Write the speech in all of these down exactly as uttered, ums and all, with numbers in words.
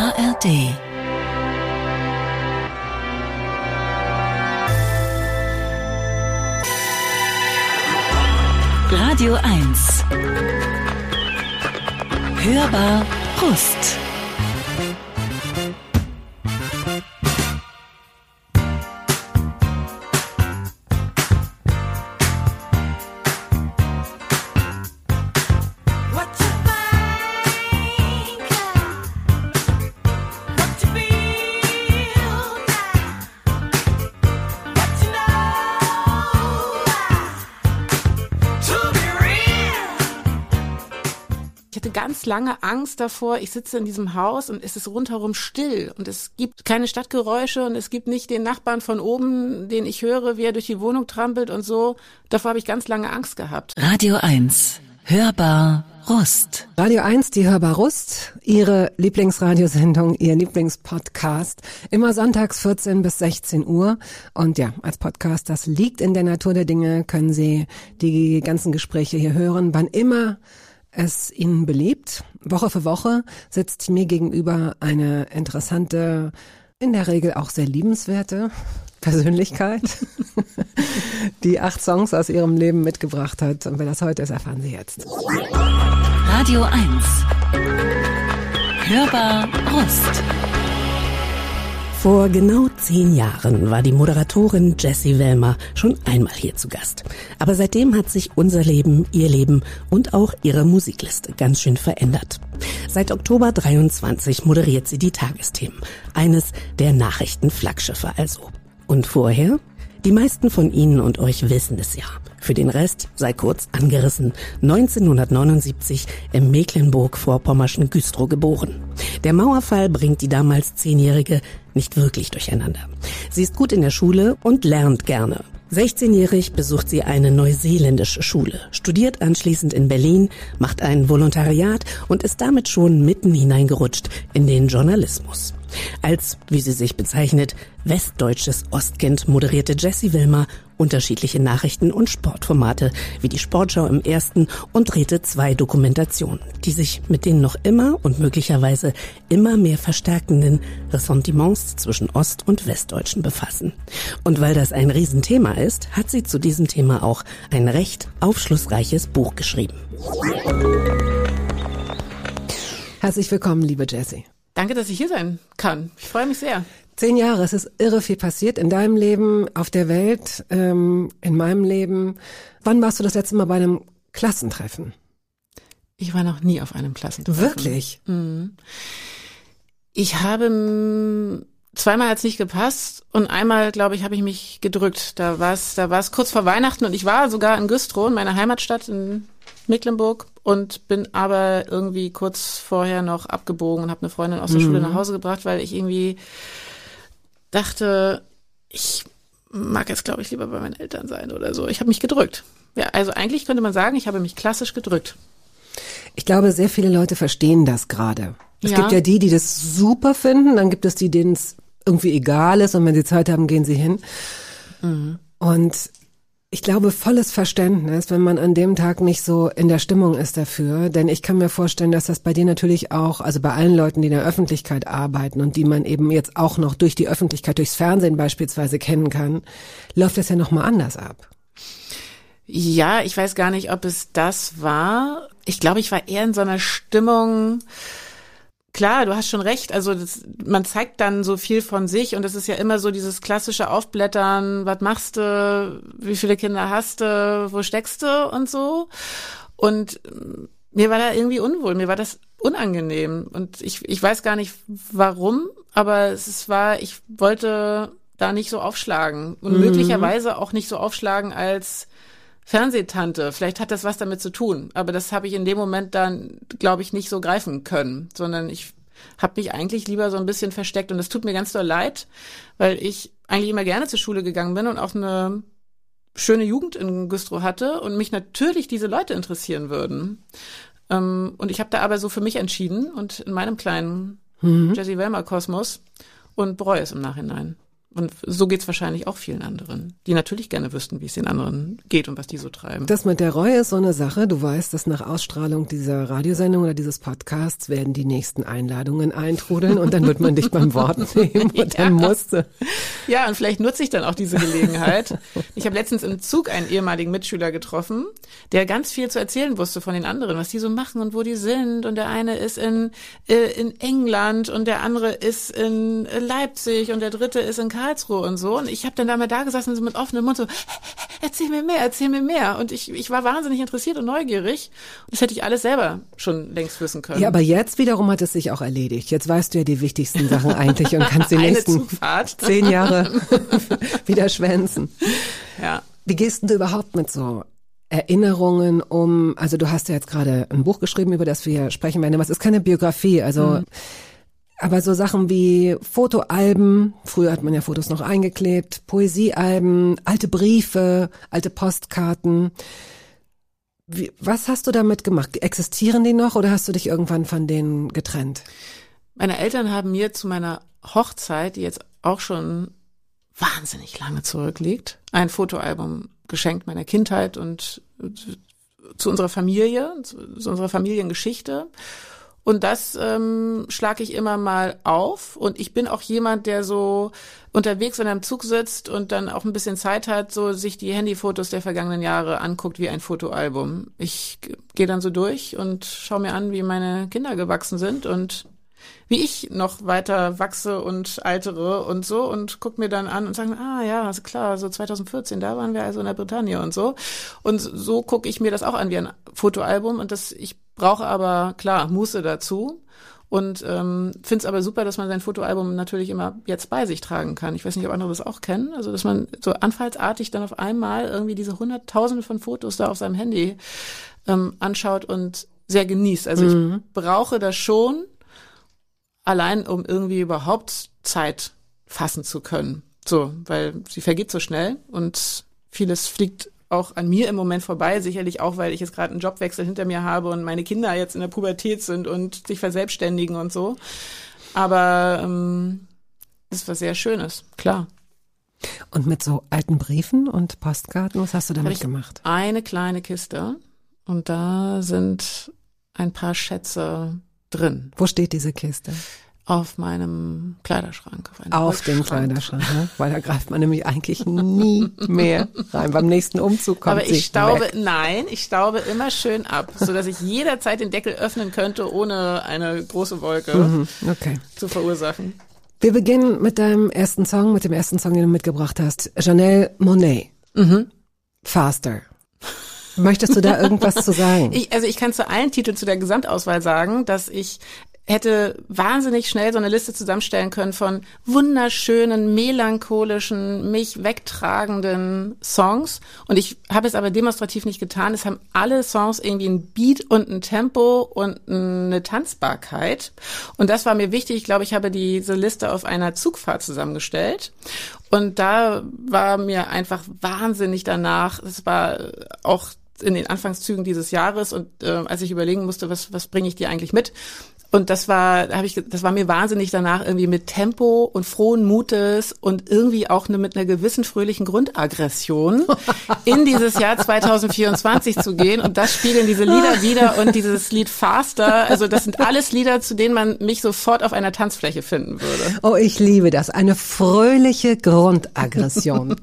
A R D. Radio eins. Hörbar Brust. Ganz lange Angst davor, ich sitze in diesem Haus und es ist rundherum still und es gibt keine Stadtgeräusche und es gibt nicht den Nachbarn von oben, den ich höre, wie er durch die Wohnung trampelt und so. Davor habe ich ganz lange Angst gehabt. Radio eins, Hörbar Rust. Radio eins, die Hörbar Rust, Ihre Lieblingsradiosendung, Ihr Lieblingspodcast. Immer sonntags vierzehn bis sechzehn Uhr. Und ja, als Podcast, das liegt in der Natur der Dinge, können Sie die ganzen Gespräche hier hören, wann immer es Ihnen beliebt. Woche für Woche sitzt mir gegenüber eine interessante, in der Regel auch sehr liebenswerte Persönlichkeit, die acht Songs aus ihrem Leben mitgebracht hat. Und wer das heute ist, erfahren Sie jetzt. Radio eins. Hörbar Rust. Vor genau zehn Jahren war die Moderatorin Jessie Wellmer schon einmal hier zu Gast. Aber seitdem hat sich unser Leben, ihr Leben und auch ihre Musikliste ganz schön verändert. Seit Oktober dreiundzwanzig moderiert sie die Tagesthemen. Eines der Nachrichtenflaggschiffe also. Und vorher? Die meisten von Ihnen und euch wissen es ja. Für den Rest sei kurz angerissen. neunzehnhundertneunundsiebzig im Mecklenburg-Vorpommerschen Güstrow geboren. Der Mauerfall bringt die damals Zehnjährige nicht wirklich durcheinander. Sie ist gut in der Schule und lernt gerne. sechzehnjährig besucht sie eine neuseeländische Schule, studiert anschließend in Berlin, macht ein Volontariat und ist damit schon mitten hineingerutscht in den Journalismus. Als, wie sie sich bezeichnet, westdeutsches Ostkind moderierte Jessie Wellmer unterschiedliche Nachrichten- und Sportformate wie die Sportschau im Ersten und drehte zwei Dokumentationen, die sich mit den noch immer und möglicherweise immer mehr verstärkenden Ressentiments zwischen Ost- und Westdeutschen befassen. Und weil das ein Riesenthema ist, hat sie zu diesem Thema auch ein recht aufschlussreiches Buch geschrieben. Herzlich willkommen, liebe Jessie. Danke, dass ich hier sein kann. Ich freue mich sehr. Zehn Jahre, es ist irre viel passiert in deinem Leben, auf der Welt, ähm, in meinem Leben. Wann warst du das letzte Mal bei einem Klassentreffen? Ich war noch nie auf einem Klassentreffen. Wirklich? Mhm. Ich habe, zweimal hat es nicht gepasst und einmal, glaube ich, habe ich mich gedrückt. Da war es da war es kurz vor Weihnachten und ich war sogar in Güstrow, in meiner Heimatstadt in Mecklenburg, und bin aber irgendwie kurz vorher noch abgebogen und habe eine Freundin aus der mhm. Schule nach Hause gebracht, weil ich irgendwie dachte, ich mag jetzt, glaube ich, lieber bei meinen Eltern sein oder so. Ich habe mich gedrückt. Ja, also eigentlich könnte man sagen, ich habe mich klassisch gedrückt. Ich glaube, sehr viele Leute verstehen das gerade. Es ja. gibt ja die, die das super finden, dann gibt es die, denen es irgendwie egal ist und wenn sie Zeit haben, gehen sie hin. Mhm. Und ich glaube, volles Verständnis, wenn man an dem Tag nicht so in der Stimmung ist dafür, denn ich kann mir vorstellen, dass das bei dir natürlich auch, also bei allen Leuten, die in der Öffentlichkeit arbeiten und die man eben jetzt auch noch durch die Öffentlichkeit, durchs Fernsehen beispielsweise kennen kann, läuft das ja nochmal anders ab. Ja, ich weiß gar nicht, ob es das war. Ich glaube, ich war eher in so einer Stimmung. Klar, du hast schon recht. Also das, man zeigt dann so viel von sich und es ist ja immer so dieses klassische Aufblättern, was machst du, wie viele Kinder hast du, wo steckst du und so. Und mir war da irgendwie unwohl, mir war das unangenehm und ich ich weiß gar nicht warum, aber es war, ich wollte da nicht so aufschlagen und mhm. möglicherweise auch nicht so aufschlagen als Fernsehtante. Vielleicht hat das was damit zu tun, aber das habe ich in dem Moment dann, glaube ich, nicht so greifen können, sondern ich habe mich eigentlich lieber so ein bisschen versteckt und es tut mir ganz doll leid, weil ich eigentlich immer gerne zur Schule gegangen bin und auch eine schöne Jugend in Güstrow hatte und mich natürlich diese Leute interessieren würden. Und ich habe da aber so für mich entschieden und in meinem kleinen mhm. Jessie Wellmer Kosmos und bereue es im Nachhinein. Und so geht's wahrscheinlich auch vielen anderen, die natürlich gerne wüssten, wie es den anderen geht und was die so treiben. Das mit der Reue ist so eine Sache. Du weißt, dass nach Ausstrahlung dieser Radiosendung oder dieses Podcasts werden die nächsten Einladungen eintrudeln und dann wird man dich beim Wort nehmen und dann Ja. musst du. Ja, und vielleicht nutze ich dann auch diese Gelegenheit. Ich habe letztens im Zug einen ehemaligen Mitschüler getroffen, der ganz viel zu erzählen wusste von den anderen, was die so machen und wo die sind. Und der eine ist in, äh, in England und der andere ist in Leipzig und der dritte ist in Karlsruhe und so. Und ich habe dann da mal da gesessen, so mit offenem Mund, so, erzähl mir mehr, erzähl mir mehr. Und ich, ich war wahnsinnig interessiert und neugierig. Und das hätte ich alles selber schon längst wissen können. Ja, aber jetzt wiederum hat es sich auch erledigt. Jetzt weißt du ja die wichtigsten Sachen eigentlich und kannst die Eine nächsten Zugfahrt. zehn Jahre wieder schwänzen. Ja. Wie gehst denn du überhaupt mit so Erinnerungen um, also du hast ja jetzt gerade ein Buch geschrieben, über das wir sprechen werden, aber es ist keine Biografie, also mhm. aber so Sachen wie Fotoalben, früher hat man ja Fotos noch eingeklebt, Poesiealben, alte Briefe, alte Postkarten. Wie, was hast du damit gemacht? Existieren die noch oder hast du dich irgendwann von denen getrennt? Meine Eltern haben mir zu meiner Hochzeit, die jetzt auch schon wahnsinnig lange zurückliegt, ein Fotoalbum geschenkt meiner Kindheit und zu unserer Familie, zu unserer Familiengeschichte. Und das ähm, schlage ich immer mal auf. Und ich bin auch jemand, der so unterwegs in einem Zug sitzt und dann auch ein bisschen Zeit hat, so sich die Handyfotos der vergangenen Jahre anguckt wie ein Fotoalbum. Ich gehe dann so durch und schaue mir an, wie meine Kinder gewachsen sind und wie ich noch weiter wachse und altere und so und guck mir dann an und sage, ah ja, also klar, so zwanzig vierzehn, da waren wir also in der Bretagne und so. Und so gucke ich mir das auch an wie ein Fotoalbum und das, ich brauche aber, klar, Muße dazu und ähm, finde es aber super, dass man sein Fotoalbum natürlich immer jetzt bei sich tragen kann. Ich weiß nicht, ob andere das auch kennen, also dass man so anfallsartig dann auf einmal irgendwie diese Hunderttausende von Fotos da auf seinem Handy ähm, anschaut und sehr genießt. Also mhm. ich brauche das schon, allein um irgendwie überhaupt Zeit fassen zu können. So, weil sie vergeht so schnell und vieles fliegt auch an mir im Moment vorbei, sicherlich auch, weil ich jetzt gerade einen Jobwechsel hinter mir habe und meine Kinder jetzt in der Pubertät sind und sich verselbstständigen und so. Aber ähm, das ist was sehr Schönes, klar. Und mit so alten Briefen und Postkarten, was hast du damit gemacht? Eine kleine Kiste und da sind ein paar Schätze drin. Wo steht diese Kiste? Auf meinem Kleiderschrank. Auf, auf dem Kleiderschrank, ne? Weil da greift man nämlich eigentlich nie mehr rein. Beim nächsten Umzug kommt Aber ich staube, weg. nein, ich staube immer schön ab, so dass ich jederzeit den Deckel öffnen könnte, ohne eine große Wolke mhm, okay. zu verursachen. Wir beginnen mit deinem ersten Song, mit dem ersten Song, den du mitgebracht hast. Janelle Monáe. Mhm. Faster. Möchtest du da irgendwas zu sagen? Ich, also ich kann zu allen Titeln zu der Gesamtauswahl sagen, dass ich hätte wahnsinnig schnell so eine Liste zusammenstellen können von wunderschönen, melancholischen, mich wegtragenden Songs. Und ich habe es aber demonstrativ nicht getan. Es haben alle Songs irgendwie ein Beat und ein Tempo und eine Tanzbarkeit. Und das war mir wichtig. Ich glaube, ich habe diese Liste auf einer Zugfahrt zusammengestellt. Und da war mir einfach wahnsinnig danach. Es war auch in den Anfangszügen dieses Jahres und äh, als ich überlegen musste, was was bringe ich dir eigentlich mit? Und das war, habe ich, das war mir wahnsinnig danach irgendwie mit Tempo und frohen Mutes und irgendwie auch eine, mit einer gewissen fröhlichen Grundaggression in dieses Jahr zwanzig vierundzwanzig zu gehen. Und das spiegeln diese Lieder wieder und dieses Lied Faster. Also das sind alles Lieder, zu denen man mich sofort auf einer Tanzfläche finden würde. Oh, ich liebe das. Eine fröhliche Grundaggression.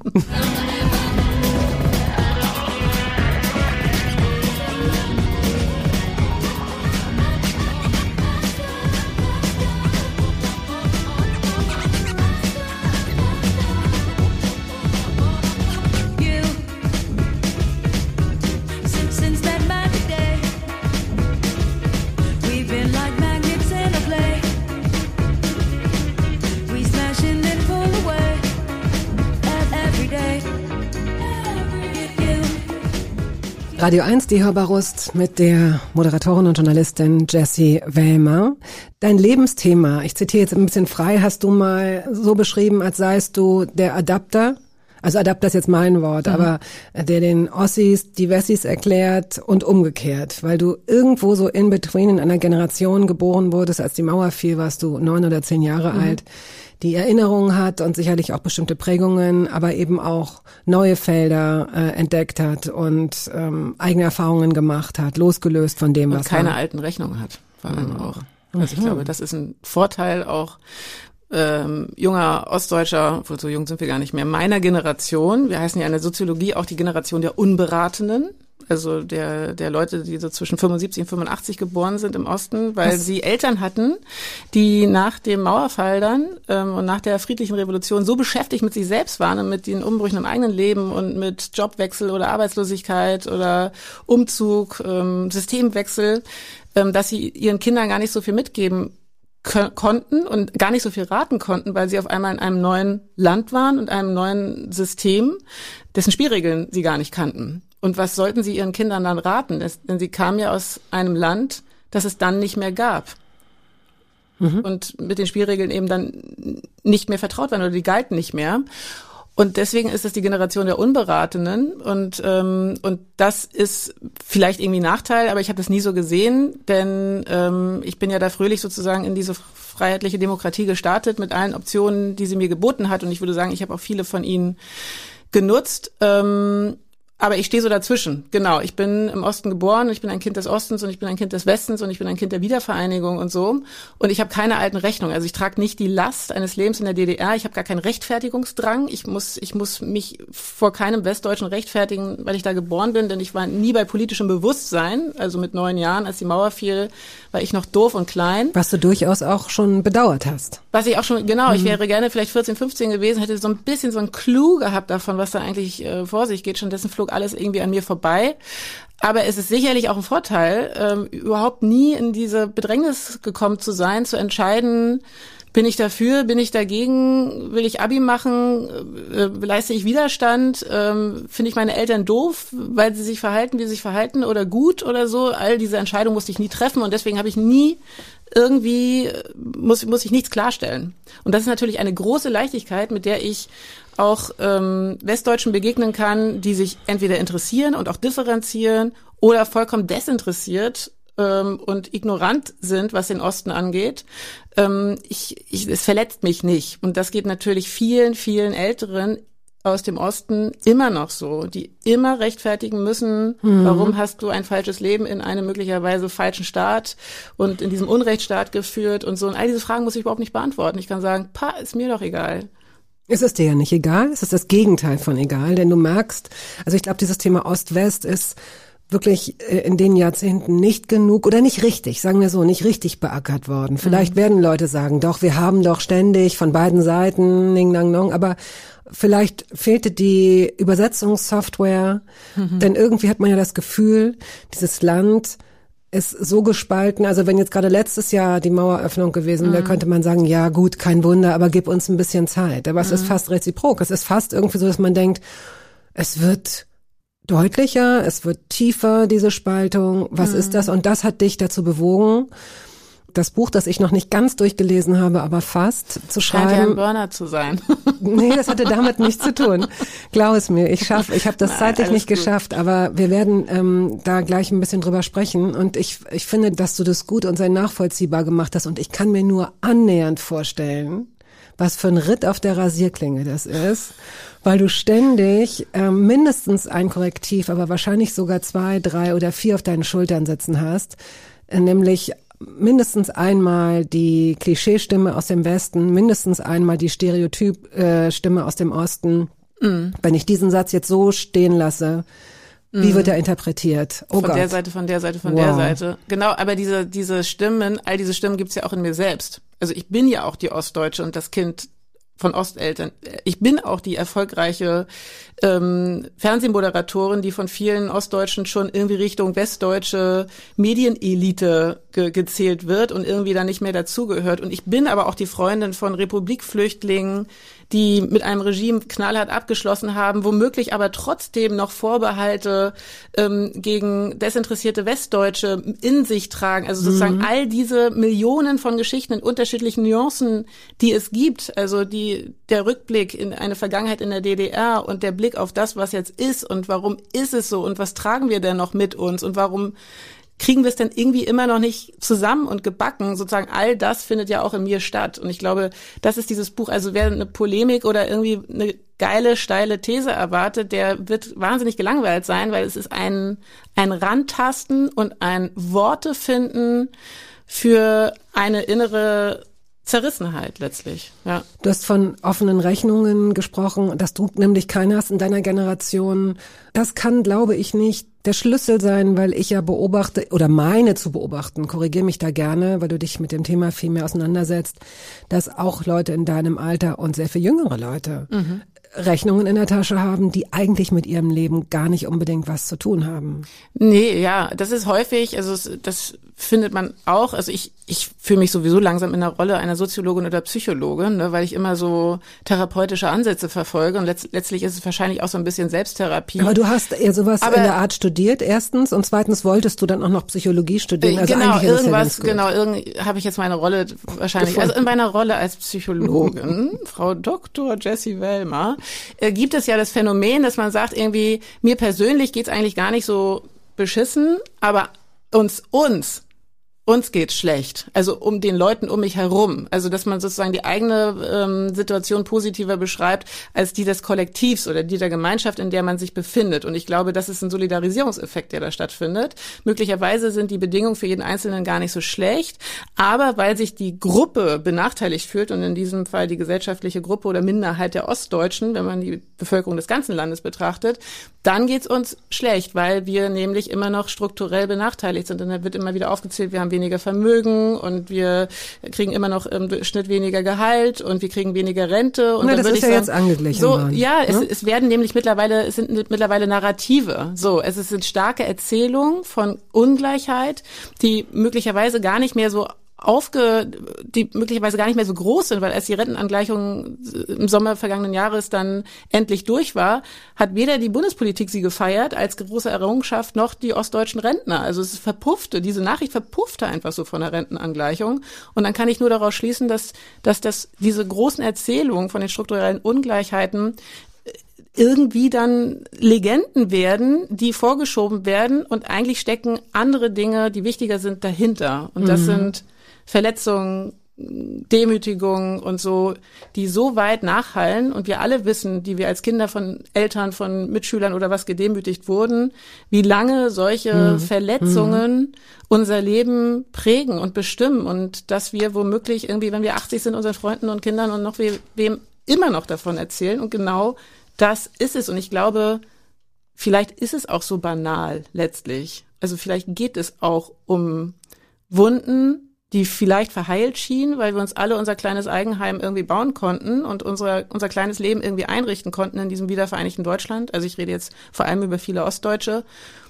Radio eins, die Hörbar-Rust mit der Moderatorin und Journalistin Jessie Wellmer. Dein Lebensthema, ich zitiere jetzt ein bisschen frei, hast du mal so beschrieben, als seist du der Adapter, also Adapt ist jetzt mein Wort, mhm. aber der den Ossis die Wessis erklärt und umgekehrt, weil du irgendwo so in between in einer Generation geboren wurdest, als die Mauer fiel, warst du neun oder zehn Jahre mhm. alt, die Erinnerung hat und sicherlich auch bestimmte Prägungen, aber eben auch neue Felder äh, entdeckt hat und ähm, eigene Erfahrungen gemacht hat, losgelöst von dem, und was keine war. alten Rechnungen hat, vor allem mhm. auch. Also ich glaube, das ist ein Vorteil auch ähm, junger Ostdeutscher, obwohl so jung sind wir gar nicht mehr, meiner Generation. Wir heißen ja in der Soziologie auch die Generation der Unberatenen, also der der Leute, die so zwischen fünfundsiebzig und fünfundachtzig geboren sind im Osten, weil Was? sie Eltern hatten, die nach dem Mauerfall dann ähm, und nach der friedlichen Revolution so beschäftigt mit sich selbst waren und mit den Umbrüchen im eigenen Leben und mit Jobwechsel oder Arbeitslosigkeit oder Umzug, ähm, Systemwechsel, ähm, dass sie ihren Kindern gar nicht so viel mitgeben konnten und gar nicht so viel raten konnten, weil sie auf einmal in einem neuen Land waren und einem neuen System, dessen Spielregeln sie gar nicht kannten. Und was sollten sie ihren Kindern dann raten? Das, denn sie kamen ja aus einem Land, das es dann nicht mehr gab. Mhm. Und mit den Spielregeln eben dann nicht mehr vertraut waren oder die galten nicht mehr. Und deswegen ist es die Generation der Unberatenen und ähm, und das ist vielleicht irgendwie ein Nachteil, aber ich habe das nie so gesehen, denn ähm, ich bin ja da fröhlich sozusagen in diese freiheitliche Demokratie gestartet mit allen Optionen, die sie mir geboten hat und ich würde sagen, ich habe auch viele von ihnen genutzt. Ähm, Aber ich stehe so dazwischen. Genau, ich bin im Osten geboren, ich bin ein Kind des Ostens und ich bin ein Kind des Westens und ich bin ein Kind der Wiedervereinigung und so. Und ich habe keine alten Rechnungen. Also ich trage nicht die Last eines Lebens in der D D R. Ich habe gar keinen Rechtfertigungsdrang. Ich muss ich muss mich vor keinem Westdeutschen rechtfertigen, weil ich da geboren bin, denn ich war nie bei politischem Bewusstsein. Also mit neun Jahren, als die Mauer fiel, war ich noch doof und klein. Was du durchaus auch schon bedauert hast. Was ich auch schon, genau, mhm. ich wäre gerne vielleicht vierzehn, fünfzehn gewesen, hätte so ein bisschen so ein Clou gehabt davon, was da eigentlich äh, vor sich geht. Stattdessen flog alles irgendwie an mir vorbei. Aber es ist sicherlich auch ein Vorteil, ähm, überhaupt nie in diese Bedrängnis gekommen zu sein, zu entscheiden, bin ich dafür, bin ich dagegen, will ich Abi machen, äh, leiste ich Widerstand, ähm, finde ich meine Eltern doof, weil sie sich verhalten, wie sie sich verhalten oder gut oder so. All diese Entscheidungen musste ich nie treffen und deswegen habe ich nie irgendwie, muss, muss ich nichts klarstellen. Und das ist natürlich eine große Leichtigkeit, mit der ich auch ähm, Westdeutschen begegnen kann, die sich entweder interessieren und auch differenzieren oder vollkommen desinteressiert ähm, und ignorant sind, was den Osten angeht. Ähm, ich, ich, es verletzt mich nicht. Und das geht natürlich vielen, vielen Älteren aus dem Osten immer noch so, die immer rechtfertigen müssen, mhm. warum hast du ein falsches Leben in einem möglicherweise falschen Staat und in diesem Unrechtsstaat geführt und so. Und all diese Fragen muss ich überhaupt nicht beantworten. Ich kann sagen, pa, ist mir doch egal. Es ist dir ja nicht egal, es ist das Gegenteil von egal, denn du merkst, also ich glaube, dieses Thema Ost-West ist wirklich in den Jahrzehnten nicht genug oder nicht richtig, sagen wir so, nicht richtig beackert worden. Vielleicht mhm. werden Leute sagen, doch, wir haben doch ständig von beiden Seiten, ning, nang, nong, aber vielleicht fehlte die Übersetzungssoftware, mhm. denn irgendwie hat man ja das Gefühl, dieses Land ist so gespalten, also wenn jetzt gerade letztes Jahr die Maueröffnung gewesen wäre, mhm. könnte man sagen, ja gut, kein Wunder, aber gib uns ein bisschen Zeit. Aber es mhm. ist fast reziprok. Es ist fast irgendwie so, dass man denkt, es wird deutlicher, es wird tiefer, diese Spaltung. Was mhm. ist das? Und das hat dich dazu bewogen, das Buch, das ich noch nicht ganz durchgelesen habe, aber fast zu schreiben. Scheint ja ein Burner zu sein. Nee, das hatte damit nichts zu tun. Glaub es mir, ich schaff, ich habe das Nein, zeitlich nicht gut. geschafft, aber wir werden ähm, da gleich ein bisschen drüber sprechen und ich ich finde, dass du das gut und sehr nachvollziehbar gemacht hast und ich kann mir nur annähernd vorstellen, was für ein Ritt auf der Rasierklinge das ist, weil du ständig ähm, mindestens ein Korrektiv, aber wahrscheinlich sogar zwei, drei oder vier auf deinen Schultern sitzen hast, äh, nämlich mindestens einmal die Klischeestimme aus dem Westen, mindestens einmal die Stereotyp-Stimme äh, aus dem Osten. Mm. Wenn ich diesen Satz jetzt so stehen lasse, mm. wie wird er interpretiert? Oh von Gott. der Seite, von der Seite, von wow. der Seite. Genau, aber diese diese Stimmen, all diese Stimmen gibt's ja auch in mir selbst. Also ich bin ja auch die Ostdeutsche und das Kind von Osteltern. Ich bin auch die erfolgreiche ähm, Fernsehmoderatorin, die von vielen Ostdeutschen schon irgendwie Richtung westdeutsche Medienelite ge- gezählt wird und irgendwie dann nicht mehr dazugehört. Und ich bin aber auch die Freundin von Republikflüchtlingen, die mit einem Regime knallhart abgeschlossen haben, womöglich aber trotzdem noch Vorbehalte ähm, gegen desinteressierte Westdeutsche in sich tragen. Also sozusagen mhm. all diese Millionen von Geschichten in unterschiedlichen Nuancen, die es gibt. Also die der Rückblick in eine Vergangenheit in der D D R und der Blick auf das, was jetzt ist und warum ist es so und was tragen wir denn noch mit uns und warum kriegen wir es denn irgendwie immer noch nicht zusammen und gebacken? Sozusagen all das findet ja auch in mir statt. Und ich glaube, das ist dieses Buch. Also wer eine Polemik oder irgendwie eine geile, steile These erwartet, der wird wahnsinnig gelangweilt sein, weil es ist ein, ein Rantasten und ein Worte finden für eine innere Zerrissenheit letztlich, ja. Du hast von offenen Rechnungen gesprochen, dass du nämlich keine hast in deiner Generation. Das kann, glaube ich, nicht der Schlüssel sein, weil ich ja beobachte oder meine zu beobachten, korrigiere mich da gerne, weil du dich mit dem Thema viel mehr auseinandersetzt, dass auch Leute in deinem Alter und sehr viel jüngere Leute mhm. Rechnungen in der Tasche haben, die eigentlich mit ihrem Leben gar nicht unbedingt was zu tun haben. Nee, ja, das ist häufig, also das findet man auch, also ich ich fühle mich sowieso langsam in der Rolle einer Soziologin oder Psychologin, ne, weil ich immer so therapeutische Ansätze verfolge und letzt, letztlich ist es wahrscheinlich auch so ein bisschen Selbsttherapie. Aber du hast eher sowas Aber, in der Art studiert, erstens, und zweitens wolltest du dann auch noch Psychologie studieren. Also genau, eigentlich ist irgendwas, das ja genau, irgendwie habe ich jetzt meine Rolle wahrscheinlich, Gefunden. also in meiner Rolle als Psychologin, Frau Doktor Jessie Wellmer, äh, gibt es ja das Phänomen, dass man sagt irgendwie, mir persönlich geht's eigentlich gar nicht so beschissen, aber uns, uns, uns geht's schlecht. Also um den Leuten um mich herum. Also dass man sozusagen die eigene ähm, Situation positiver beschreibt als die des Kollektivs oder die der Gemeinschaft, in der man sich befindet. Und ich glaube, das ist ein Solidarisierungseffekt, der da stattfindet. Möglicherweise sind die Bedingungen für jeden Einzelnen gar nicht so schlecht, aber weil sich die Gruppe benachteiligt fühlt und in diesem Fall die gesellschaftliche Gruppe oder Minderheit der Ostdeutschen, wenn man die Bevölkerung des ganzen Landes betrachtet, dann geht's uns schlecht, weil wir nämlich immer noch strukturell benachteiligt sind. Und dann wird immer wieder aufgezählt, wir haben weniger Vermögen und wir kriegen immer noch im Schnitt weniger Gehalt und wir kriegen weniger Rente. Und Na, dann das würde ist ich ja sagen, jetzt angeglichen so, worden, ja, es, ne? es werden nämlich mittlerweile, es sind mittlerweile Narrative. So, es sind starke Erzählungen von Ungleichheit, die möglicherweise gar nicht mehr so aufge, die möglicherweise gar nicht mehr so groß sind, weil als die Rentenangleichung im Sommer vergangenen Jahres dann endlich durch war, hat weder die Bundespolitik sie gefeiert als große Errungenschaft noch die ostdeutschen Rentner. Also es verpuffte, diese Nachricht verpuffte einfach so von der Rentenangleichung. Und dann kann ich nur daraus schließen, dass, dass das, diese großen Erzählungen von den strukturellen Ungleichheiten irgendwie dann Legenden werden, die vorgeschoben werden und eigentlich stecken andere Dinge, die wichtiger sind, dahinter. Und das mhm. sind Verletzungen, Demütigungen und so, die so weit nachhallen und wir alle wissen, die wir als Kinder von Eltern, von Mitschülern oder was gedemütigt wurden, wie lange solche mhm. Verletzungen mhm. unser Leben prägen und bestimmen und dass wir womöglich irgendwie, wenn wir achtzig sind, unseren Freunden und Kindern und noch we- wem immer noch davon erzählen und genau das ist es. Und ich glaube, vielleicht ist es auch so banal letztlich. Also vielleicht geht es auch um Wunden, die vielleicht verheilt schienen, weil wir uns alle unser kleines Eigenheim irgendwie bauen konnten und unser, unser kleines Leben irgendwie einrichten konnten in diesem wiedervereinigten Deutschland. Also ich rede jetzt vor allem über viele Ostdeutsche.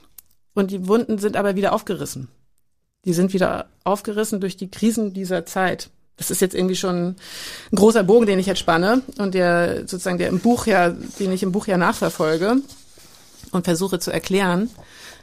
Und die Wunden sind aber wieder aufgerissen. Die sind wieder aufgerissen durch die Krisen dieser Zeit. Das ist jetzt irgendwie schon ein großer Bogen, den ich jetzt spanne und der sozusagen der im Buch ja, den ich im Buch ja nachverfolge und versuche zu erklären.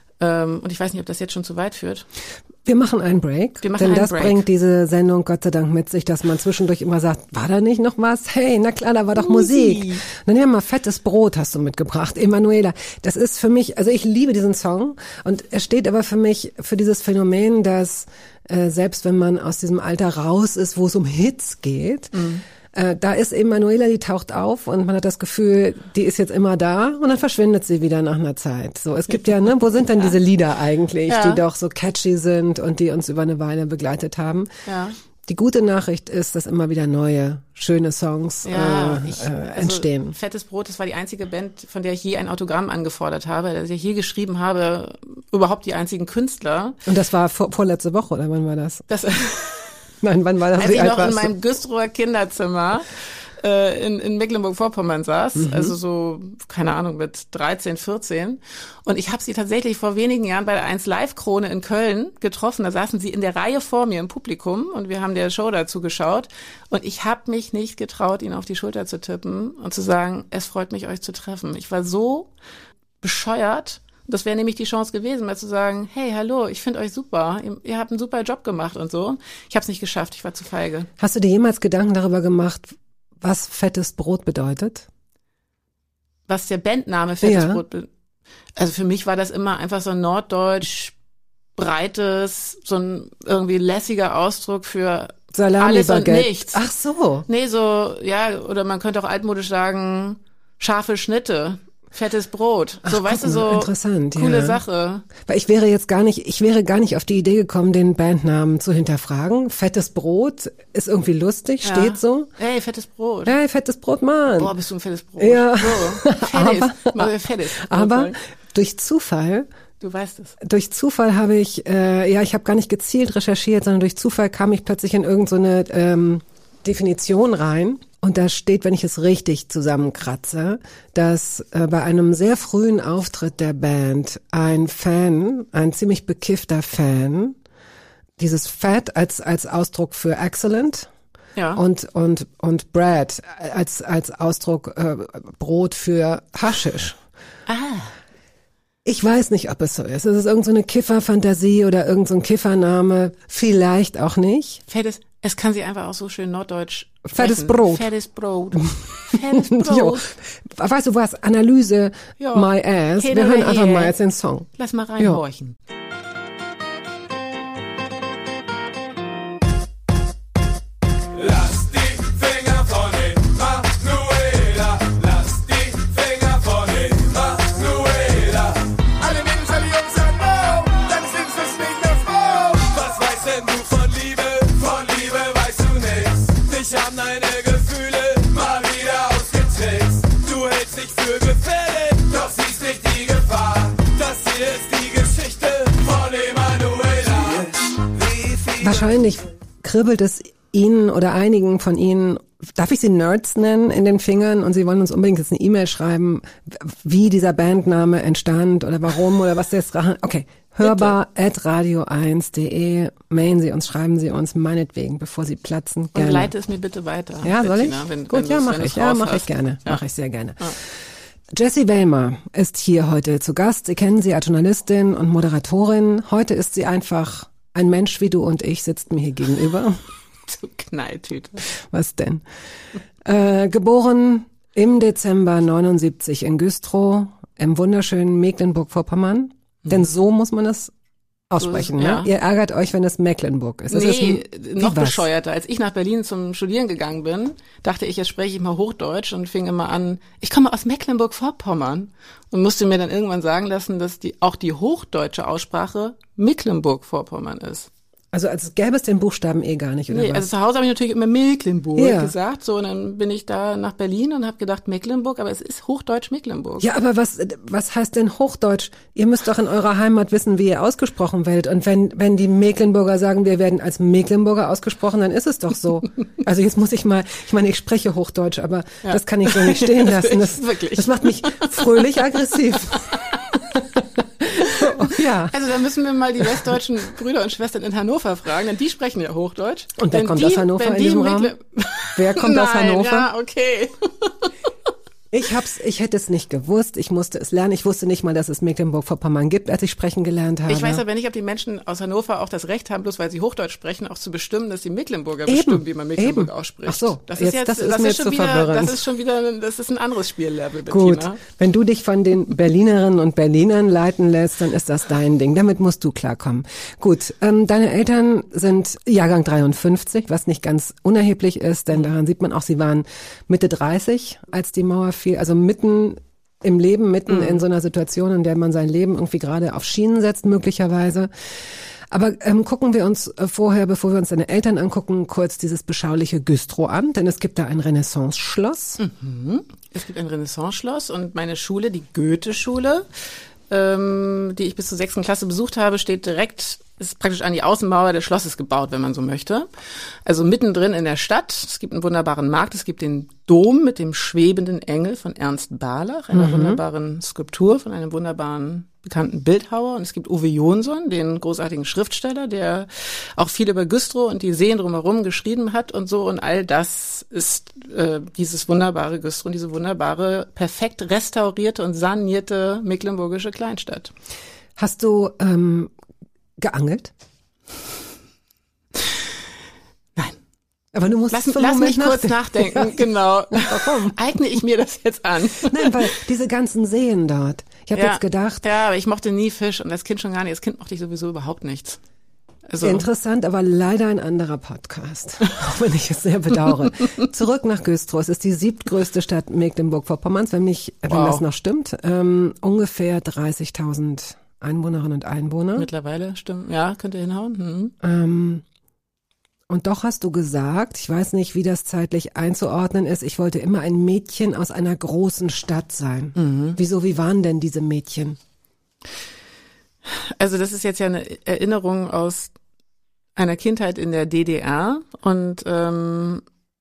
Und ich weiß nicht, ob das jetzt schon zu weit führt. Wir machen einen Break, Wir machen denn einen das Break. bringt diese Sendung Gott sei Dank mit sich, dass man zwischendurch immer sagt, war da nicht noch was? Hey, na klar, da war doch Musik. Musik. Dann ja mal fettes Brot hast du mitgebracht, Emanuela. Das ist für mich, also ich liebe diesen Song und er steht aber für mich für dieses Phänomen, dass äh, selbst wenn man aus diesem Alter raus ist, wo es um Hits geht, mhm. Äh, da ist Emanuela, die taucht auf und man hat das Gefühl, die ist jetzt immer da und dann verschwindet sie wieder nach einer Zeit. So, es gibt ja, ne, wo sind denn ja. diese Lieder eigentlich, ja. die doch so catchy sind und die uns über eine Weile begleitet haben? Ja. Die gute Nachricht ist, dass immer wieder neue, schöne Songs ja, äh, ich, äh, also entstehen. Fettes Brot, das war die einzige Band, von der ich je ein Autogramm angefordert habe, dass ich je geschrieben habe, überhaupt die einzigen Künstler. Und das war vor, vorletzte Woche, oder wann war das? Das Nein, wann war das? Als ich noch in meinem Güstrower Kinderzimmer äh, in, in Mecklenburg-Vorpommern saß, Mhm. also so, keine Ahnung, mit dreizehn, vierzehn. Und ich habe sie tatsächlich vor wenigen Jahren bei der eins Live Krone in Köln getroffen. Da saßen sie in der Reihe vor mir im Publikum und wir haben der Show dazu geschaut. Und ich habe mich nicht getraut, ihnen auf die Schulter zu tippen und zu sagen, es freut mich, euch zu treffen. Ich war so bescheuert. Das wäre nämlich die Chance gewesen, mal zu sagen, hey, hallo, ich finde euch super, ihr, ihr habt einen super Job gemacht und so. Ich habe es nicht geschafft, ich war zu feige. Hast du dir jemals Gedanken darüber gemacht, was fettes Brot bedeutet? Was der Bandname Fettes Ja. Brot be- Also für mich war das immer einfach so ein norddeutsch breites, so ein irgendwie lässiger Ausdruck für Salami, alles und Baguette. nichts. Ach so. Nee, so, ja, oder man könnte auch altmodisch sagen, scharfe Schnitte. Fettes Brot. So, Ach, weißt du, guck mal, so interessant, coole ja. Sache. Weil ich wäre jetzt gar nicht, ich wäre gar nicht auf die Idee gekommen, den Bandnamen zu hinterfragen. Fettes Brot ist irgendwie lustig, Ja. steht so. Hey, fettes Brot. Hey, fettes Brot, Mann. Boah, bist du ein fettes Brot. Ja. So, fettes. Mal fettes Brot Aber sein. durch Zufall, Du weißt es. durch Zufall habe ich, äh, ja, ich habe gar nicht gezielt recherchiert, sondern durch Zufall kam ich plötzlich in irgend so eine ähm, Definition rein. Und da steht, wenn ich es richtig zusammenkratze, dass äh, bei einem sehr frühen Auftritt der Band ein Fan, ein ziemlich bekiffter Fan, dieses Fat als als Ausdruck für excellent Ja. und und und Bread als als Ausdruck äh, Brot für Haschisch. ah. Ich weiß nicht, ob es so ist. Es ist irgend so eine Kifferfantasie oder irgend so ein Kiffername. Vielleicht auch nicht. Fettes, es kann sie einfach auch so schön norddeutsch Fettes sprechen. Brot. Fettes Brot. Fettes Jo. Brot. Weißt du was? Analyse, Ja. my ass. Hey, Wir da hören war einfach ihr. mal jetzt den Song. Lass mal reinhorchen. Lass die Finger von den Manuela, lass die Finger von den Manuela. Alle Mädels, alle Jungs sagen no, deines Lebens ist nicht mehr Frau. Was weißt denn du von Liebe? Von Liebe weißt du nichts. Dich haben deine Gefühle mal wieder ausgetrickst. Du hältst dich für gefährlich, doch siehst nicht die Gefahr. Das hier ist die Geschichte von Emanuela. Wie viel Wahrscheinlich kribbelt es Ihnen oder einigen von Ihnen, darf ich sie Nerds nennen, in den Fingern und Sie wollen uns unbedingt jetzt eine E-Mail schreiben, wie dieser Bandname entstand oder warum oder was der jetzt... Okay, hörbar at radio eins punkt de, mailen Sie uns, schreiben Sie uns meinetwegen, bevor Sie platzen, Und gerne. leite es mir bitte weiter. Ja, soll ich? Bettina, wenn, Gut, wenn ja, du's- mache wenn ich. du's Ja, raus mache ich hast. gerne. Ja. Mache ich sehr gerne. Jessie Wellmer ist hier heute zu Gast. Sie kennen sie als Journalistin und Moderatorin. Heute ist sie einfach ein Mensch wie du und ich, sitzt mir hier gegenüber. Du Knalltüte. Was denn? Äh, geboren im Dezember neunundsiebzig in Güstrow, im wunderschönen Mecklenburg-Vorpommern. Denn so muss man es aussprechen, So ist- ne? ja. Ihr ärgert euch, wenn es Mecklenburg ist. Das Nee, ist ein, wie noch was? bescheuerter. Als ich nach Berlin zum Studieren gegangen bin, dachte ich, jetzt spreche ich mal Hochdeutsch und fing immer an, ich komme aus Mecklenburg-Vorpommern und musste mir dann irgendwann sagen lassen, dass die auch die hochdeutsche Aussprache Mecklenburg-Vorpommern ist. Also als gäbe es den Buchstaben eh gar nicht, oder Nee, was? also zu Hause habe ich natürlich immer Mecklenburg Ja. gesagt, so, und dann bin ich da nach Berlin und habe gedacht Mecklenburg, aber es ist Hochdeutsch Mecklenburg. Ja, aber was, was heißt denn Hochdeutsch? Ihr müsst doch in eurer Heimat wissen, wie ihr ausgesprochen werdet. Und wenn, wenn die Mecklenburger sagen, wir werden als Mecklenburger ausgesprochen, dann ist es doch so. Also jetzt muss ich mal, ich meine, ich spreche Hochdeutsch, aber Ja. das kann ich so nicht stehen Das lassen. ist Das, wirklich. das macht mich fröhlich aggressiv. Ja. Also da müssen wir mal die westdeutschen Brüder und Schwestern in Hannover fragen, denn die sprechen ja Hochdeutsch. Und wer Wenn kommt die, aus Hannover wenn in die diesem Mecklen- Raum? Wer kommt Nein, aus Hannover? Ja, okay. Ich hab's, ich hätte es nicht gewusst. Ich musste es lernen. Ich wusste nicht mal, dass es Mecklenburg-Vorpommern gibt, als ich sprechen gelernt habe. Ich weiß aber nicht, ob die Menschen aus Hannover auch das Recht haben, bloß weil sie Hochdeutsch sprechen, auch zu bestimmen, dass die Mecklenburger Eben, bestimmen, wie man Mecklenburg eben. ausspricht. Ach so, das jetzt- ist jetzt, das ist mir jetzt schon zu wieder, verwirrend. das ist schon wieder, das ist ein anderes Spiellevel, Gut, Bettina. wenn du dich von den Berlinerinnen und Berlinern leiten lässt, dann ist das dein Ding. Damit musst du klarkommen. Gut, ähm, deine Eltern sind Jahrgang dreiundfünfzig, was nicht ganz unerheblich ist, denn daran sieht man auch, sie waren Mitte dreißig, als die Mauer fiel, also mitten im Leben, mitten in so einer Situation, in der man sein Leben irgendwie gerade auf Schienen setzt, möglicherweise. Aber ähm, gucken wir uns äh, vorher, bevor wir uns deine Eltern angucken, kurz dieses beschauliche Güstrow an, denn es gibt da ein Renaissance-Schloss. Es gibt ein Renaissance-Schloss und meine Schule, die Goethe-Schule, ähm, die ich bis zur sechsten Klasse besucht habe, steht direkt, ist praktisch an die Außenmauer des Schlosses gebaut, wenn man so möchte. Also mittendrin in der Stadt. Es gibt einen wunderbaren Markt. Es gibt den Dom mit dem schwebenden Engel von Ernst Barlach, einer mhm. wunderbaren Skulptur von einem wunderbaren bekannten Bildhauer. Und es gibt Uwe Jonsson, den großartigen Schriftsteller, der auch viel über Güstrow und die Seen drumherum geschrieben hat und so. Und all das ist äh, dieses wunderbare Güstrow und diese wunderbare, perfekt restaurierte und sanierte mecklenburgische Kleinstadt. Hast du ähm, geangelt? Nein. Aber du musst Lass, lass mich kurz nachdenken, genau. Warum? Eigne ich mir das jetzt an? Nein, weil diese ganzen Seen dort. Ich habe ja, jetzt gedacht. Ja, aber ich mochte nie Fisch und das Kind schon gar nicht. Das Kind mochte ich sowieso überhaupt nichts. Also. Interessant, aber leider ein anderer Podcast, auch wenn ich es sehr bedauere. Zurück nach Güstrow. Es ist die siebtgrößte Stadt Mecklenburg-Vorpommerns, wenn mich, wenn wow. das noch stimmt. Ähm, ungefähr dreißigtausend Einwohnerinnen und Einwohner. Mittlerweile, stimmt. Ja, könnte hinhauen. Mhm. Ähm, und doch hast du gesagt, ich weiß nicht, wie das zeitlich einzuordnen ist, ich wollte immer ein Mädchen aus einer großen Stadt sein. Mhm. Wieso, wie waren denn diese Mädchen? Also das ist jetzt ja eine Erinnerung aus einer Kindheit in der D D R und ähm,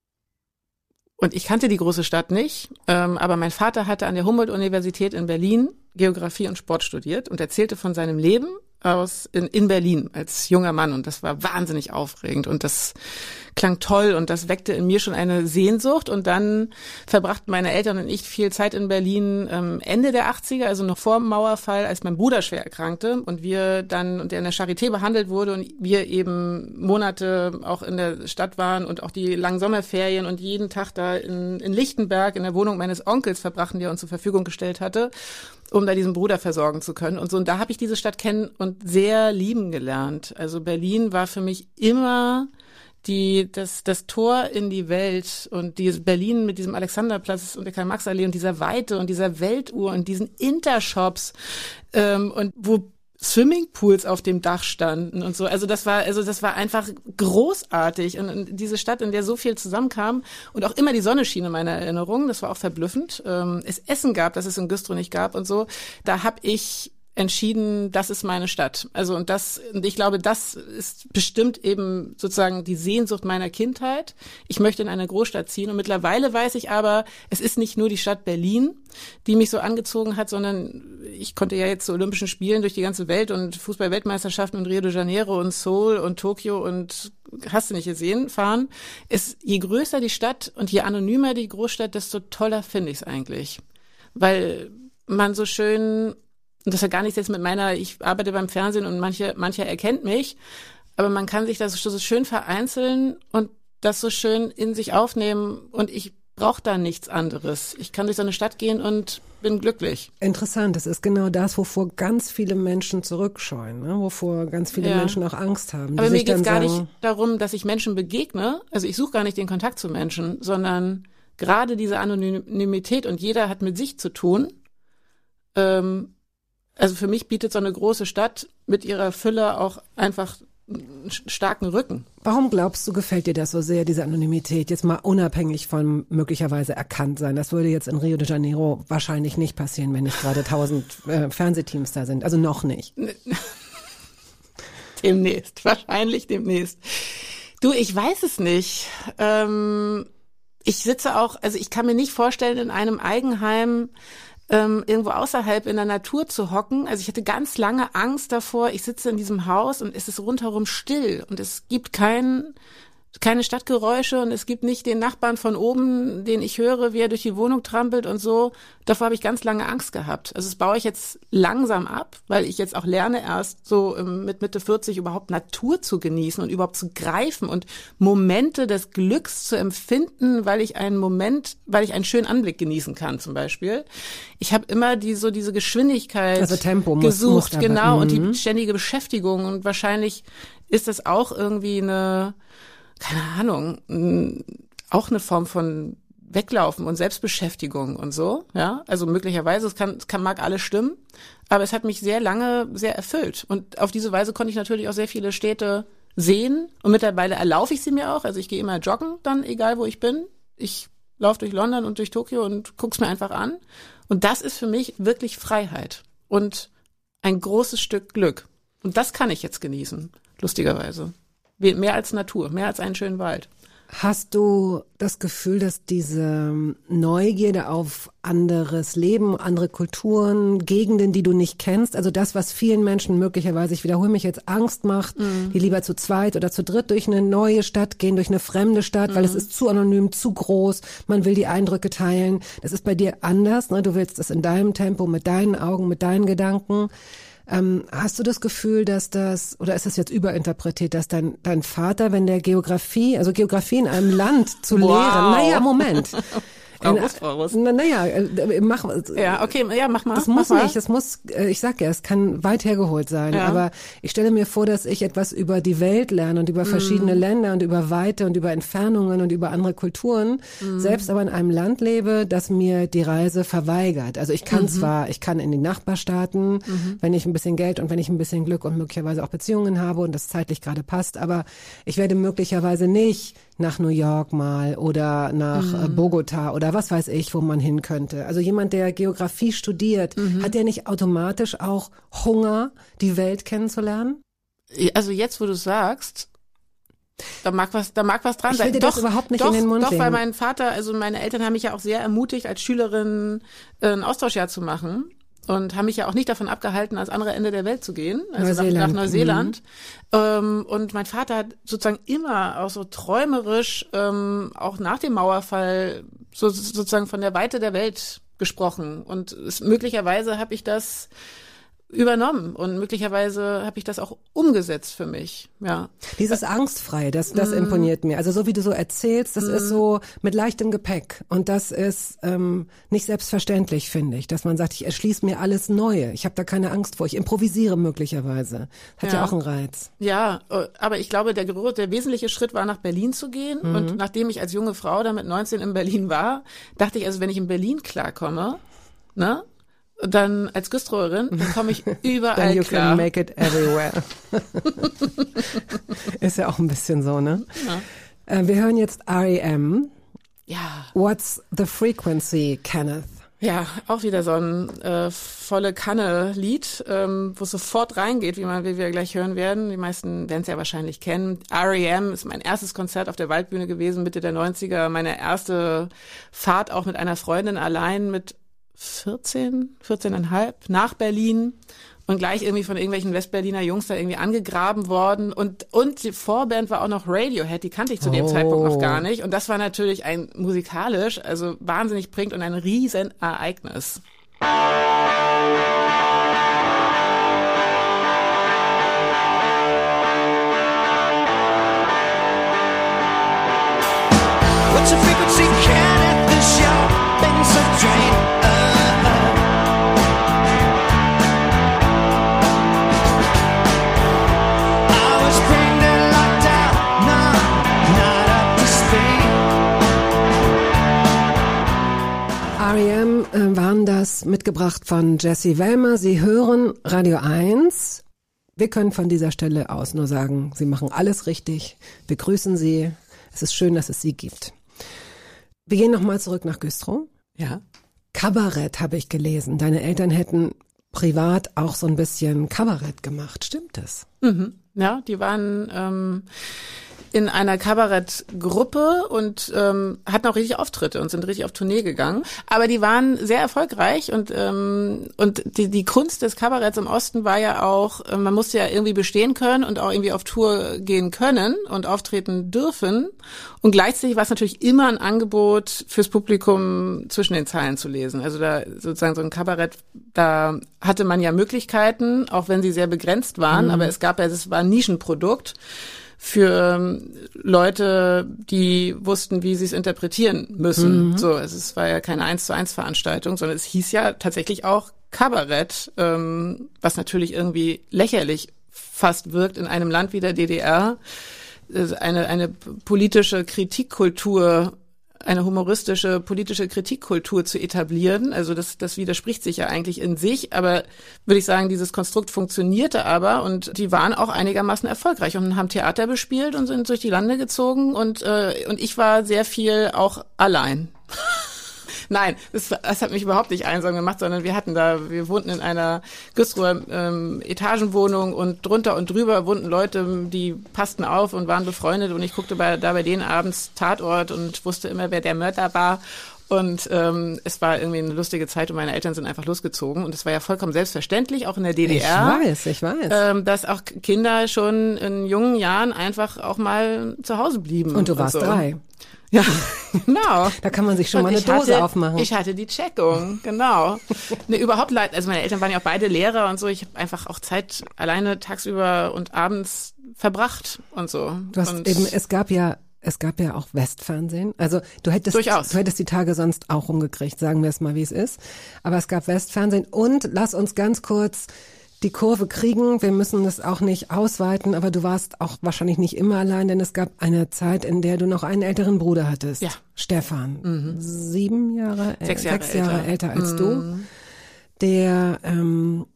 und ich kannte die große Stadt nicht, ähm, aber mein Vater hatte an der Humboldt-Universität in Berlin Geografie und Sport studiert und erzählte von seinem Leben aus in, in Berlin als junger Mann und das war wahnsinnig aufregend und das klang toll und das weckte in mir schon eine Sehnsucht und dann verbrachten meine Eltern und ich viel Zeit in Berlin ähm, Ende der achtziger, also noch vor dem Mauerfall, als mein Bruder schwer erkrankte und wir dann und der in der Charité behandelt wurde und wir eben Monate auch in der Stadt waren und auch die langen Sommerferien und jeden Tag da in, in Lichtenberg in der Wohnung meines Onkels verbrachten, der uns zur Verfügung gestellt hatte, um da diesen Bruder versorgen zu können und so. Und da habe ich diese Stadt kennen und sehr lieben gelernt. Also Berlin war für mich immer die das das Tor in die Welt und dieses Berlin mit diesem Alexanderplatz und der Karl-Marx-Allee und dieser Weite und dieser Weltuhr und diesen Intershops ähm, und wo Swimmingpools auf dem Dach standen und so. Also das war, also das war einfach großartig und, und diese Stadt, in der so viel zusammenkam und auch immer die Sonne schien in meiner Erinnerung. Das war auch verblüffend. Ähm, es Essen gab, das es in Güstrow nicht gab und so. Da habe ich entschieden, das ist meine Stadt. Also und das, und ich glaube, das ist bestimmt eben sozusagen die Sehnsucht meiner Kindheit. Ich möchte in eine Großstadt ziehen und mittlerweile weiß ich aber, es ist nicht nur die Stadt Berlin, die mich so angezogen hat, sondern ich konnte ja jetzt zu Olympischen Spielen durch die ganze Welt und Fußball-Weltmeisterschaften in Rio de Janeiro und Seoul und Tokio und hast du nicht gesehen, fahren. Es, je größer die Stadt und je anonymer die Großstadt, desto toller finde ich es eigentlich. Weil man so schön und das hat gar nichts jetzt mit meiner, ich arbeite beim Fernsehen und manche, mancher erkennt mich, aber man kann sich das so schön vereinzeln und das so schön in sich aufnehmen und ich brauche da nichts anderes. Ich kann durch so eine Stadt gehen und bin glücklich. Interessant, das ist genau das, wovor ganz viele Menschen zurückscheuen, ne? Wovor ganz viele ja. Menschen auch Angst haben. Aber mir geht es gar nicht darum, dass ich Menschen begegne, also ich suche gar nicht den Kontakt zu Menschen, sondern gerade diese Anonymität und jeder hat mit sich zu tun, ähm, also für mich bietet so eine große Stadt mit ihrer Fülle auch einfach einen starken Rücken. Warum glaubst du, gefällt dir das so sehr, diese Anonymität? Jetzt mal unabhängig von möglicherweise erkannt sein. Das würde jetzt in Rio de Janeiro wahrscheinlich nicht passieren, wenn nicht gerade tausend äh, Fernsehteams da sind. Also noch nicht. Demnächst, wahrscheinlich demnächst. Du, ich weiß es nicht. Ähm, ich sitze auch, also ich kann mir nicht vorstellen, in einem Eigenheim Ähm, irgendwo außerhalb in der Natur zu hocken. Also ich hatte ganz lange Angst davor, ich sitze in diesem Haus und es ist rundherum still und es gibt kein, keine Stadtgeräusche und es gibt nicht den Nachbarn von oben, den ich höre, wie er durch die Wohnung trampelt und so. Davor habe ich ganz lange Angst gehabt. Also das baue ich jetzt langsam ab, weil ich jetzt auch lerne erst so mit Mitte vierzig überhaupt Natur zu genießen und überhaupt zu greifen und Momente des Glücks zu empfinden, weil ich einen Moment, weil ich einen schönen Anblick genießen kann zum Beispiel. Ich habe immer die so diese Geschwindigkeit also Tempo gesucht, muss, muss genau, mhm. und die ständige Beschäftigung und wahrscheinlich ist das auch irgendwie eine keine Ahnung, auch eine Form von Weglaufen und Selbstbeschäftigung und so, ja, also möglicherweise, es kann, es kann, mag alles stimmen, aber es hat mich sehr lange sehr erfüllt und auf diese Weise konnte ich natürlich auch sehr viele Städte sehen und mittlerweile erlaufe ich sie mir auch, also ich gehe immer joggen dann, egal wo ich bin, ich laufe durch London und durch Tokio und guck's mir einfach an und das ist für mich wirklich Freiheit und ein großes Stück Glück. Und das kann ich jetzt genießen, lustigerweise. Mehr als Natur, mehr als einen schönen Wald. Hast du das Gefühl, dass diese Neugierde auf anderes Leben, andere Kulturen, Gegenden, die du nicht kennst, also das, was vielen Menschen möglicherweise, ich wiederhole mich jetzt, Angst macht, mhm. die lieber zu zweit oder zu dritt durch eine neue Stadt gehen, durch eine fremde Stadt, mhm. weil es ist zu anonym, zu groß, man will die Eindrücke teilen. Das ist bei dir anders, ne? Du willst das in deinem Tempo, mit deinen Augen, mit deinen Gedanken. Ähm, hast du das Gefühl, dass das, oder ist das jetzt überinterpretiert, dass dein, dein Vater, wenn der Geografie, also Geografie in einem Land zu wow. lehren, naja, Moment. Frau Rust, Frau Rust. Na, naja, mach, ja, okay, ja, mach mal. Das muss mach nicht, das muss, ich sag ja, es kann weit hergeholt sein, ja. aber ich stelle mir vor, dass ich etwas über die Welt lerne und über mm. verschiedene Länder und über Weite und über Entfernungen und über andere Kulturen, mm. selbst aber in einem Land lebe, das mir die Reise verweigert. Also ich kann mhm. zwar, ich kann in die Nachbarstaaten, mhm. wenn ich ein bisschen Geld und wenn ich ein bisschen Glück und möglicherweise auch Beziehungen habe und das zeitlich gerade passt, aber ich werde möglicherweise nicht nach New York mal oder nach mhm. Bogota oder was weiß ich, wo man hin könnte. Also jemand, der Geografie studiert, mhm. hat der nicht automatisch auch Hunger, die Welt kennenzulernen? Also jetzt, wo du sagst, da mag was, da mag was dran ich sein. Ich will dir doch, das überhaupt nicht doch, in den Mund Doch, legen. Weil mein Vater, also meine Eltern haben mich ja auch sehr ermutigt, als Schülerin ein Austauschjahr zu machen. Und haben mich ja auch nicht davon abgehalten, ans andere Ende der Welt zu gehen, also nach, nach Neuseeland. Mhm. Ähm, und mein Vater hat sozusagen immer auch so träumerisch, ähm, auch nach dem Mauerfall, so, sozusagen von der Weite der Welt gesprochen. Und es, möglicherweise habe ich das übernommen und möglicherweise habe ich das auch umgesetzt für mich, ja. Dieses Angstfrei, das, das mm. imponiert mir. Also so wie du so erzählst, das mm. ist so mit leichtem Gepäck und das ist ähm, nicht selbstverständlich, finde ich, dass man sagt, ich erschließe mir alles Neue, ich habe da keine Angst vor, ich improvisiere möglicherweise. Hat ja, ja auch einen Reiz. Ja, aber ich glaube, der, der wesentliche Schritt war, nach Berlin zu gehen mm. und nachdem ich als junge Frau da mit neunzehn in Berlin war, dachte ich, also wenn ich in Berlin klarkomme, ne, dann als Güstrowerin, dann komme ich überall Then you klar. Can make it everywhere. Ist ja auch ein bisschen so, ne? Ja. Äh, wir hören jetzt R E M. Ja. What's the Frequency, Kenneth? Ja, auch wieder so ein äh, volle Kanne-Lied, ähm, wo es sofort reingeht, wie, man, wie wir gleich hören werden. Die meisten werden es ja wahrscheinlich kennen. R E M ist mein erstes Konzert auf der Waldbühne gewesen, Mitte der neunziger. Meine erste Fahrt auch mit einer Freundin allein mit vierzehn, vierzehneinhalb nach Berlin und gleich irgendwie von irgendwelchen Westberliner Jungs da irgendwie angegraben worden und und die Vorband war auch noch Radiohead, die kannte ich zu dem oh. Zeitpunkt noch gar nicht und das war natürlich ein musikalisch, also wahnsinnig prägend und ein Riesenereignis. What's the frequency, Kenneth? This show been so drained. R E M äh, waren das, mitgebracht von Jessie Wellmer. Sie hören Radio eins. Wir können von dieser Stelle aus nur sagen, Sie machen alles richtig. Wir grüßen Sie. Es ist schön, dass es Sie gibt. Wir gehen nochmal zurück nach Güstrow. Ja. Kabarett habe ich gelesen. Deine Eltern hätten privat auch so ein bisschen Kabarett gemacht. Stimmt das? Mhm. Ja, die waren ähm, in einer Kabarettgruppe und ähm, hatten auch richtig Auftritte und sind richtig auf Tournee gegangen. Aber die waren sehr erfolgreich und ähm, und die die Kunst des Kabaretts im Osten war ja auch, äh, man musste ja irgendwie bestehen können und auch irgendwie auf Tour gehen können und auftreten dürfen. Und gleichzeitig war es natürlich immer ein Angebot fürs Publikum, zwischen den Zeilen zu lesen. Also da sozusagen so ein Kabarett, da hatte man ja Möglichkeiten, auch wenn sie sehr begrenzt waren, mhm. aber es gab ja, es war ein Nischenprodukt für Leute, die wussten, wie sie es interpretieren müssen. Mhm. So, also es war ja keine eins zu eins Veranstaltung, sondern es hieß ja tatsächlich auch Kabarett, ähm, was natürlich irgendwie lächerlich fast wirkt in einem Land wie der D D R, eine eine politische Kritikkultur, eine humoristische politische Kritikkultur zu etablieren. Also das, das widerspricht sich ja eigentlich in sich, aber würde ich sagen, dieses Konstrukt funktionierte aber und die waren auch einigermaßen erfolgreich und haben Theater bespielt und sind durch die Lande gezogen und äh, und ich war sehr viel auch allein. Nein, das, das hat mich überhaupt nicht einsam gemacht, sondern wir hatten da, wir wohnten in einer Güstrower ähm, Etagenwohnung und drunter und drüber wohnten Leute, die passten auf und waren befreundet und ich guckte bei, da bei denen abends Tatort und wusste immer, wer der Mörder war. Und ähm, es war irgendwie eine lustige Zeit und meine Eltern sind einfach losgezogen. Und es war ja vollkommen selbstverständlich, auch in der D D R. Ich weiß, ich weiß. Ähm, dass auch Kinder schon in jungen Jahren einfach auch mal zu Hause blieben. Und du warst und so. drei. Ja, genau. Da kann man sich schon Und mal eine ich Dose hatte, aufmachen. Ich hatte die Checkung, genau. Ne, überhaupt leid. Also meine Eltern waren ja auch beide Lehrer und so. Ich habe einfach auch Zeit alleine tagsüber und abends verbracht und so. Du hast und eben, es gab ja Es gab ja auch Westfernsehen. Also du hättest, Durchaus. du hättest die Tage sonst auch rumgekriegt, sagen wir es mal, wie es ist. Aber es gab Westfernsehen und lass uns ganz kurz die Kurve kriegen. Wir müssen das auch nicht ausweiten, aber du warst auch wahrscheinlich nicht immer allein, denn es gab eine Zeit, in der du noch einen älteren Bruder hattest. Ja. Stefan. Mhm. Sieben Jahre, Sechs Jahre sechs Jahre älter, älter. als Mhm. du. Der ähm,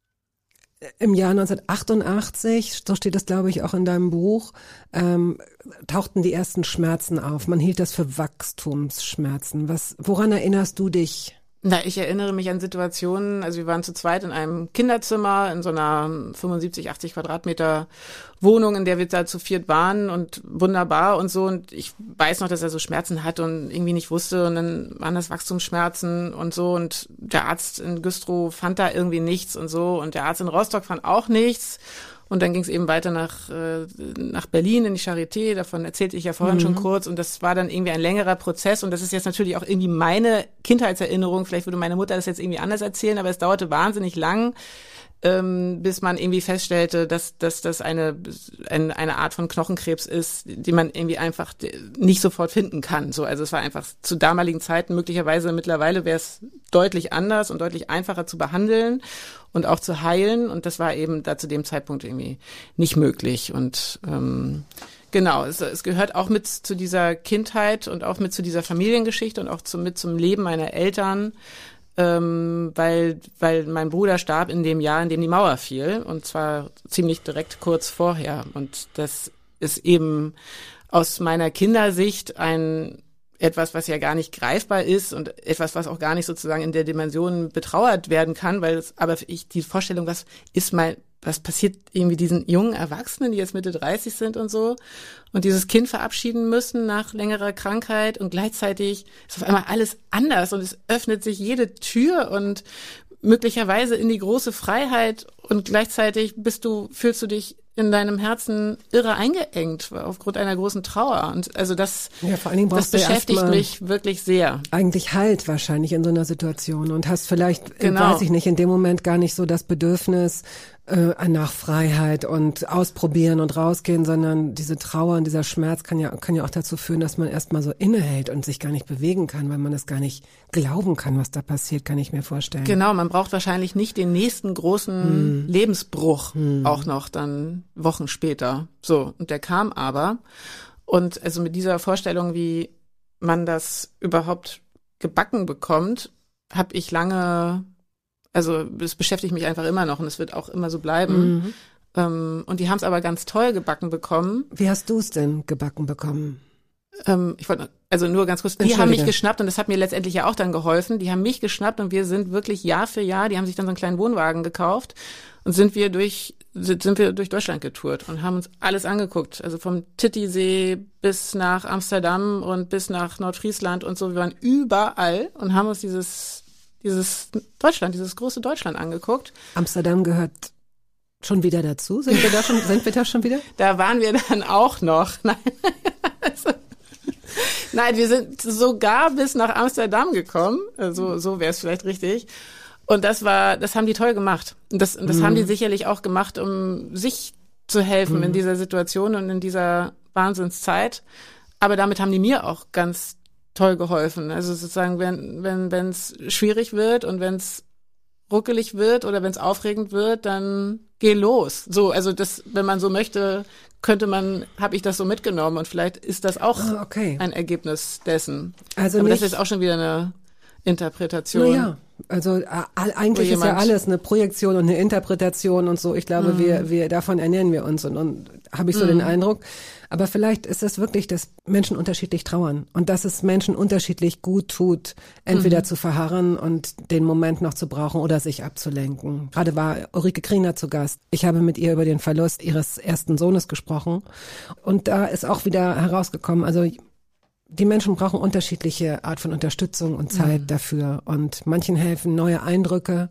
im Jahr neunzehnhundertachtundachtzig, so steht es glaube ich auch in deinem Buch, ähm, tauchten die ersten Schmerzen auf. Man hielt das für Wachstumsschmerzen. Was, woran erinnerst du dich? Na, ich erinnere mich an Situationen, also wir waren zu zweit in einem Kinderzimmer in so einer fünfundsiebzig, achtzig Quadratmeter Wohnung, in der wir da zu viert waren und wunderbar und so und ich weiß noch, dass er so Schmerzen hatte und irgendwie nicht wusste und dann waren das Wachstumsschmerzen und so und der Arzt in Güstrow fand da irgendwie nichts und so und der Arzt in Rostock fand auch nichts. Und dann ging es eben weiter nach äh, nach Berlin in die Charité, davon erzählte ich ja vorhin mhm. schon kurz. Und das war dann irgendwie ein längerer Prozess. Und das ist jetzt natürlich auch irgendwie meine Kindheitserinnerung. Vielleicht würde meine Mutter das jetzt irgendwie anders erzählen, aber es dauerte wahnsinnig lang, ähm, bis man irgendwie feststellte, dass, dass das eine, eine eine Art von Knochenkrebs ist, die man irgendwie einfach nicht sofort finden kann. So, also es war einfach zu damaligen Zeiten möglicherweise, mittlerweile wäre es deutlich anders und deutlich einfacher zu behandeln und auch zu heilen. Und das war eben da zu dem Zeitpunkt irgendwie nicht möglich. Und ähm, genau, es, es gehört auch mit zu dieser Kindheit und auch mit zu dieser Familiengeschichte und auch zu, mit zum Leben meiner Eltern, ähm, weil weil mein Bruder starb in dem Jahr, in dem die Mauer fiel. Und zwar ziemlich direkt kurz vorher. Und das ist eben aus meiner Kindersicht ein etwas, was ja gar nicht greifbar ist und etwas, was auch gar nicht sozusagen in der Dimension betrauert werden kann, weil es, aber ich die Vorstellung, was ist mal, was passiert irgendwie diesen jungen Erwachsenen, die jetzt Mitte dreißig sind und so und dieses Kind verabschieden müssen nach längerer Krankheit und gleichzeitig ist auf einmal alles anders und es öffnet sich jede Tür und möglicherweise in die große Freiheit und gleichzeitig bist du, fühlst du dich in deinem Herzen irre eingeengt aufgrund einer großen Trauer. Und also das, ja, vor allen Dingen das brauchst du beschäftigt erst mal mich wirklich sehr. Eigentlich Halt wahrscheinlich in so einer Situation und hast vielleicht, Genau. weiß ich nicht, in dem Moment gar nicht so das Bedürfnis äh, nach Freiheit und ausprobieren und rausgehen, sondern diese Trauer und dieser Schmerz kann ja kann ja auch dazu führen, dass man erstmal so innehält und sich gar nicht bewegen kann, weil man es gar nicht glauben kann, was da passiert, kann ich mir vorstellen. Genau, man braucht wahrscheinlich nicht den nächsten großen hm. Lebensbruch hm. auch noch dann Wochen später. So, und der kam aber. Und also mit dieser Vorstellung, wie man das überhaupt gebacken bekommt, habe ich lange, also es beschäftigt mich einfach immer noch und es wird auch immer so bleiben. Mhm. Ähm, und die haben es aber ganz toll gebacken bekommen. Wie hast du es denn gebacken bekommen? Ähm, ich wollte, also nur ganz kurz, die haben mich geschnappt und das hat mir letztendlich ja auch dann geholfen. Die haben mich geschnappt und wir sind wirklich Jahr für Jahr, die haben sich dann so einen kleinen Wohnwagen gekauft und sind wir durch sind wir durch Deutschland getourt und haben uns alles angeguckt. Also vom Titisee bis nach Amsterdam und bis nach Nordfriesland und so. Wir waren überall und haben uns dieses, dieses Deutschland, dieses große Deutschland angeguckt. Amsterdam gehört schon wieder dazu? Sind wir da schon, sind wir da schon wieder? Da waren wir dann auch noch. Nein, also, nein, wir sind sogar bis nach Amsterdam gekommen. Also, so wäre es vielleicht richtig. Und das war, das haben die toll gemacht. Und das, das mhm. haben die sicherlich auch gemacht, um sich zu helfen mhm. in dieser Situation und in dieser Wahnsinnszeit. Aber damit haben die mir auch ganz toll geholfen. Also sozusagen, wenn wenn wenn es schwierig wird und wenn es ruckelig wird oder wenn es aufregend wird, dann geh los. So, also das, wenn man so möchte, könnte man, habe ich das so mitgenommen und vielleicht ist das auch ah, okay. ein Ergebnis dessen. Also aber nicht, das ist auch schon wieder eine Interpretation. Naja, also äh, eigentlich ist ja alles eine Projektion und eine Interpretation und so. Ich glaube, mhm. wir wir davon ernähren wir uns und, und habe ich so mhm. den Eindruck. Aber vielleicht ist es wirklich, dass Menschen unterschiedlich trauern und dass es Menschen unterschiedlich gut tut, entweder mhm. zu verharren und den Moment noch zu brauchen oder sich abzulenken. Gerade war Ulrike Kriener zu Gast. Ich habe mit ihr über den Verlust ihres ersten Sohnes gesprochen und da ist auch wieder herausgekommen, also die Menschen brauchen unterschiedliche Art von Unterstützung und Zeit mhm. dafür und manchen helfen neue Eindrücke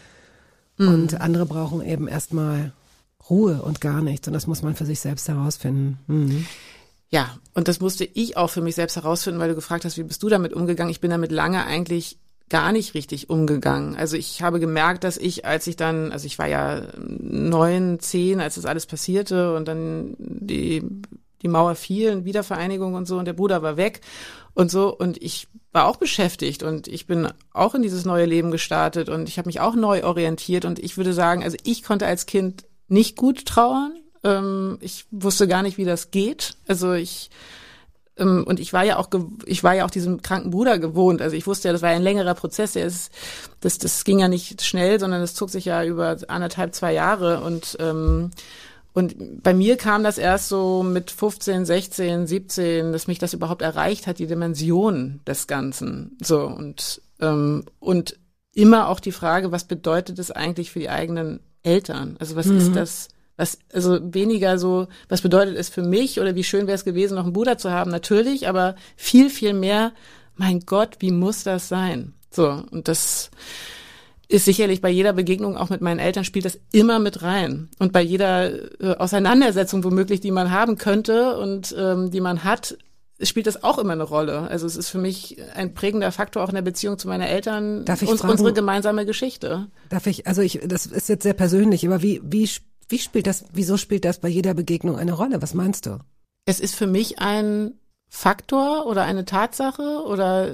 mhm. und andere brauchen eben erstmal Ruhe und gar nichts. Und das muss man für sich selbst herausfinden. Mhm. Ja, und das musste ich auch für mich selbst herausfinden, weil du gefragt hast, wie bist du damit umgegangen? Ich bin damit lange eigentlich gar nicht richtig umgegangen. Also ich habe gemerkt, dass ich, als ich dann, also ich war ja neun, zehn, als das alles passierte und dann die, die Mauer fiel, Wiedervereinigung und so und der Bruder war weg und so und ich war auch beschäftigt und ich bin auch in dieses neue Leben gestartet und ich habe mich auch neu orientiert und ich würde sagen, also ich konnte als Kind nicht gut trauern. Ähm, ich wusste gar nicht, wie das geht. Also ich ähm, und ich war ja auch ge- ich war ja auch diesem kranken Bruder gewohnt. Also ich wusste ja, das war ja ein längerer Prozess. Der ist das das ging ja nicht schnell, sondern das zog sich ja über anderthalb zwei Jahre und ähm, und bei mir kam das erst so mit fünfzehn, sechzehn, siebzehn, dass mich das überhaupt erreicht hat, die Dimension des Ganzen. So und ähm, und immer auch die Frage, was bedeutet es eigentlich für die eigenen Eltern? Also was mhm. ist das, was, also weniger so, was bedeutet es für mich oder wie schön wäre es gewesen, noch einen Bruder zu haben? Natürlich, aber viel, viel mehr, mein Gott, wie muss das sein? So, und das ist sicherlich bei jeder Begegnung auch mit meinen Eltern spielt das immer mit rein. Und bei jeder äh, Auseinandersetzung womöglich, die man haben könnte und ähm, die man hat, spielt das auch immer eine Rolle. Also es ist für mich ein prägender Faktor auch in der Beziehung zu meinen Eltern, darf ich uns, fragen, unsere gemeinsame Geschichte. Darf ich, also ich, das ist jetzt sehr persönlich, aber wie, wie, wie spielt das, wieso spielt das bei jeder Begegnung eine Rolle? Was meinst du? Es ist für mich ein Faktor oder eine Tatsache oder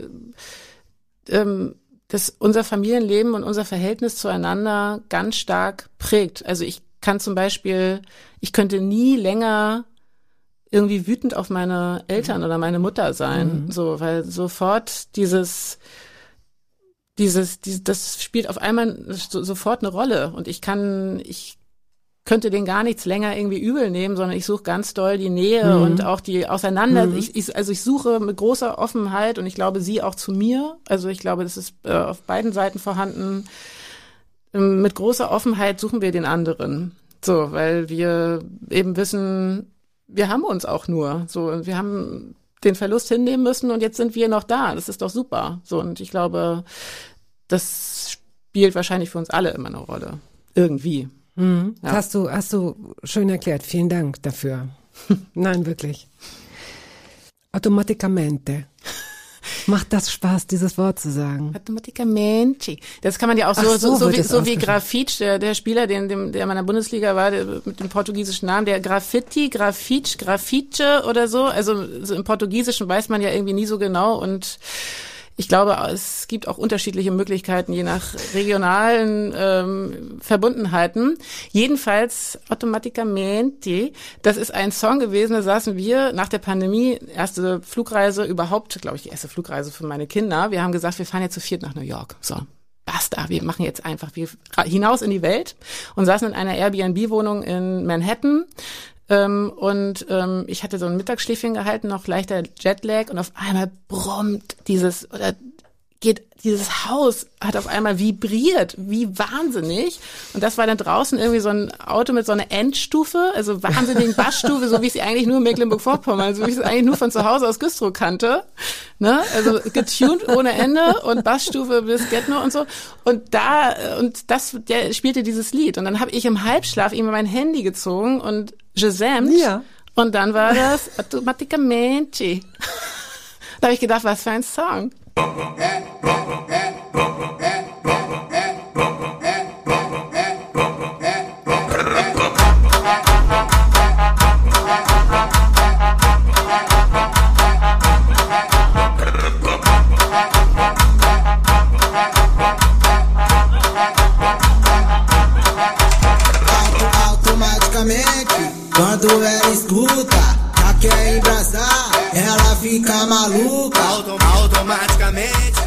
ähm, das unser Familienleben und unser Verhältnis zueinander ganz stark prägt. Also ich kann zum Beispiel, ich könnte nie länger irgendwie wütend auf meine Eltern oder meine Mutter sein, mhm. so, weil sofort dieses, dieses, dieses, das spielt auf einmal so, sofort eine Rolle und ich kann, ich könnte denen gar nichts länger irgendwie übel nehmen, sondern ich suche ganz doll die Nähe mhm. und auch die Auseinander, mhm. ich, ich, also ich suche mit großer Offenheit und ich glaube, sie auch zu mir, also ich glaube, das ist äh, auf beiden Seiten vorhanden, ähm, mit großer Offenheit suchen wir den anderen, so, weil wir eben wissen, wir haben uns auch nur, so, wir haben den Verlust hinnehmen müssen und jetzt sind wir noch da. Das ist doch super. So, und ich glaube, das spielt wahrscheinlich für uns alle immer eine Rolle. Irgendwie. Mhm. Ja. Hast du, hast du schön erklärt. Vielen Dank dafür. Nein, wirklich. Automaticamente. Macht das Spaß, dieses Wort zu sagen? Automaticamente. Das kann man ja auch so, Ach so, so, so, wie, es so wie Grafitsch, der, der Spieler, den, dem, der in meiner Bundesliga war, der, mit dem portugiesischen Namen, der Graffiti, Grafitsch, Graffice oder so. Also so im Portugiesischen weiß man ja irgendwie nie so genau und ich glaube, es gibt auch unterschiedliche Möglichkeiten, je nach regionalen ähm, Verbundenheiten. Jedenfalls Automaticamente, das ist ein Song gewesen, da saßen wir nach der Pandemie, erste Flugreise überhaupt, glaube ich, die erste Flugreise für meine Kinder. Wir haben gesagt, wir fahren jetzt zu viert nach New York. So, basta, wir machen jetzt einfach wir hinaus in die Welt und saßen in einer Airbnb-Wohnung in Manhattan. Ähm, und ähm, ich hatte so ein Mittagsschläfchen gehalten, noch leichter Jetlag und auf einmal brummt dieses oder geht dieses Haus hat auf einmal vibriert, wie wahnsinnig. Und das war dann draußen irgendwie so ein Auto mit so einer Endstufe, also wahnsinnigen Bassstufe, so wie ich sie eigentlich nur in Mecklenburg-Vorpommern, so wie ich es eigentlich nur von zu Hause aus Güstrow kannte. Ne? Also getuned ohne Ende und Bassstufe bis Get-No und so. Und da, und das, der spielte dieses Lied. Und dann habe ich im Halbschlaf ihm mein Handy gezogen und gesamt. Ja. Und dann war das Automaticamente. Da habe ich gedacht, was für ein Song. Automaticamente, quando ela escuta, já quer embrasar, ela fica maluca. Automaticamente.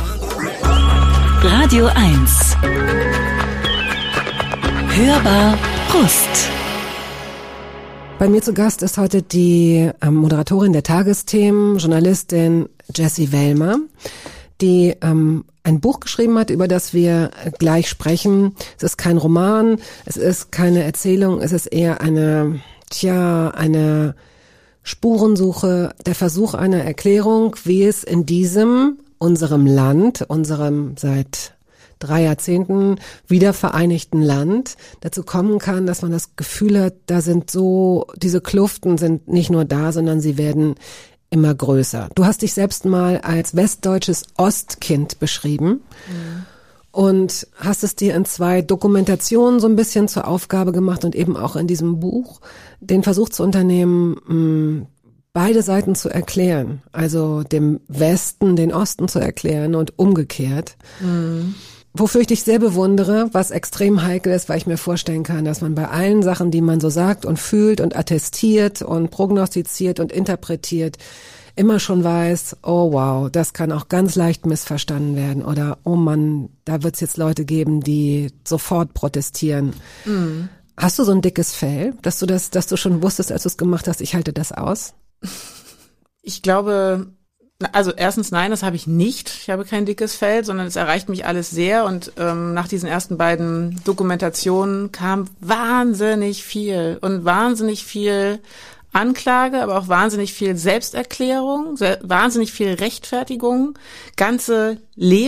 Radio eins. Hörbar Brust. Bei mir zu Gast ist heute die ähm, Moderatorin der Tagesthemen, Journalistin Jessie Wellmer, die ähm, ein Buch geschrieben hat, über das wir gleich sprechen. Es ist kein Roman, es ist keine Erzählung, es ist eher eine, tja, eine Spurensuche, der Versuch einer Erklärung, wie es in diesem, unserem Land, unserem seit drei Jahrzehnten wiedervereinigten Land dazu kommen kann, dass man das Gefühl hat, da sind so, diese Kluften sind nicht nur da, sondern sie werden immer größer. Du hast dich selbst mal als westdeutsches Ostkind beschrieben mhm. und hast es dir in zwei Dokumentationen so ein bisschen zur Aufgabe gemacht und eben auch in diesem Buch den Versuch zu unternehmen, mh, beide Seiten zu erklären, also dem Westen den Osten zu erklären und umgekehrt. Mhm. Wofür ich dich sehr bewundere, was extrem heikel ist, weil ich mir vorstellen kann, dass man bei allen Sachen, die man so sagt und fühlt und attestiert und prognostiziert und interpretiert, immer schon weiß, oh wow, das kann auch ganz leicht missverstanden werden oder oh Mann, da wird es jetzt Leute geben, die sofort protestieren. Mhm. Hast du so ein dickes Fell, dass du das, dass du schon wusstest, als du es gemacht hast, ich halte das aus? Ich glaube, also erstens nein, das habe ich nicht. Ich habe kein dickes Fell, sondern es erreicht mich alles sehr. Und ähm, nach diesen ersten beiden Dokumentationen kam wahnsinnig viel und wahnsinnig viel Anklage, aber auch wahnsinnig viel Selbsterklärung, sehr, wahnsinnig viel Rechtfertigung, ganze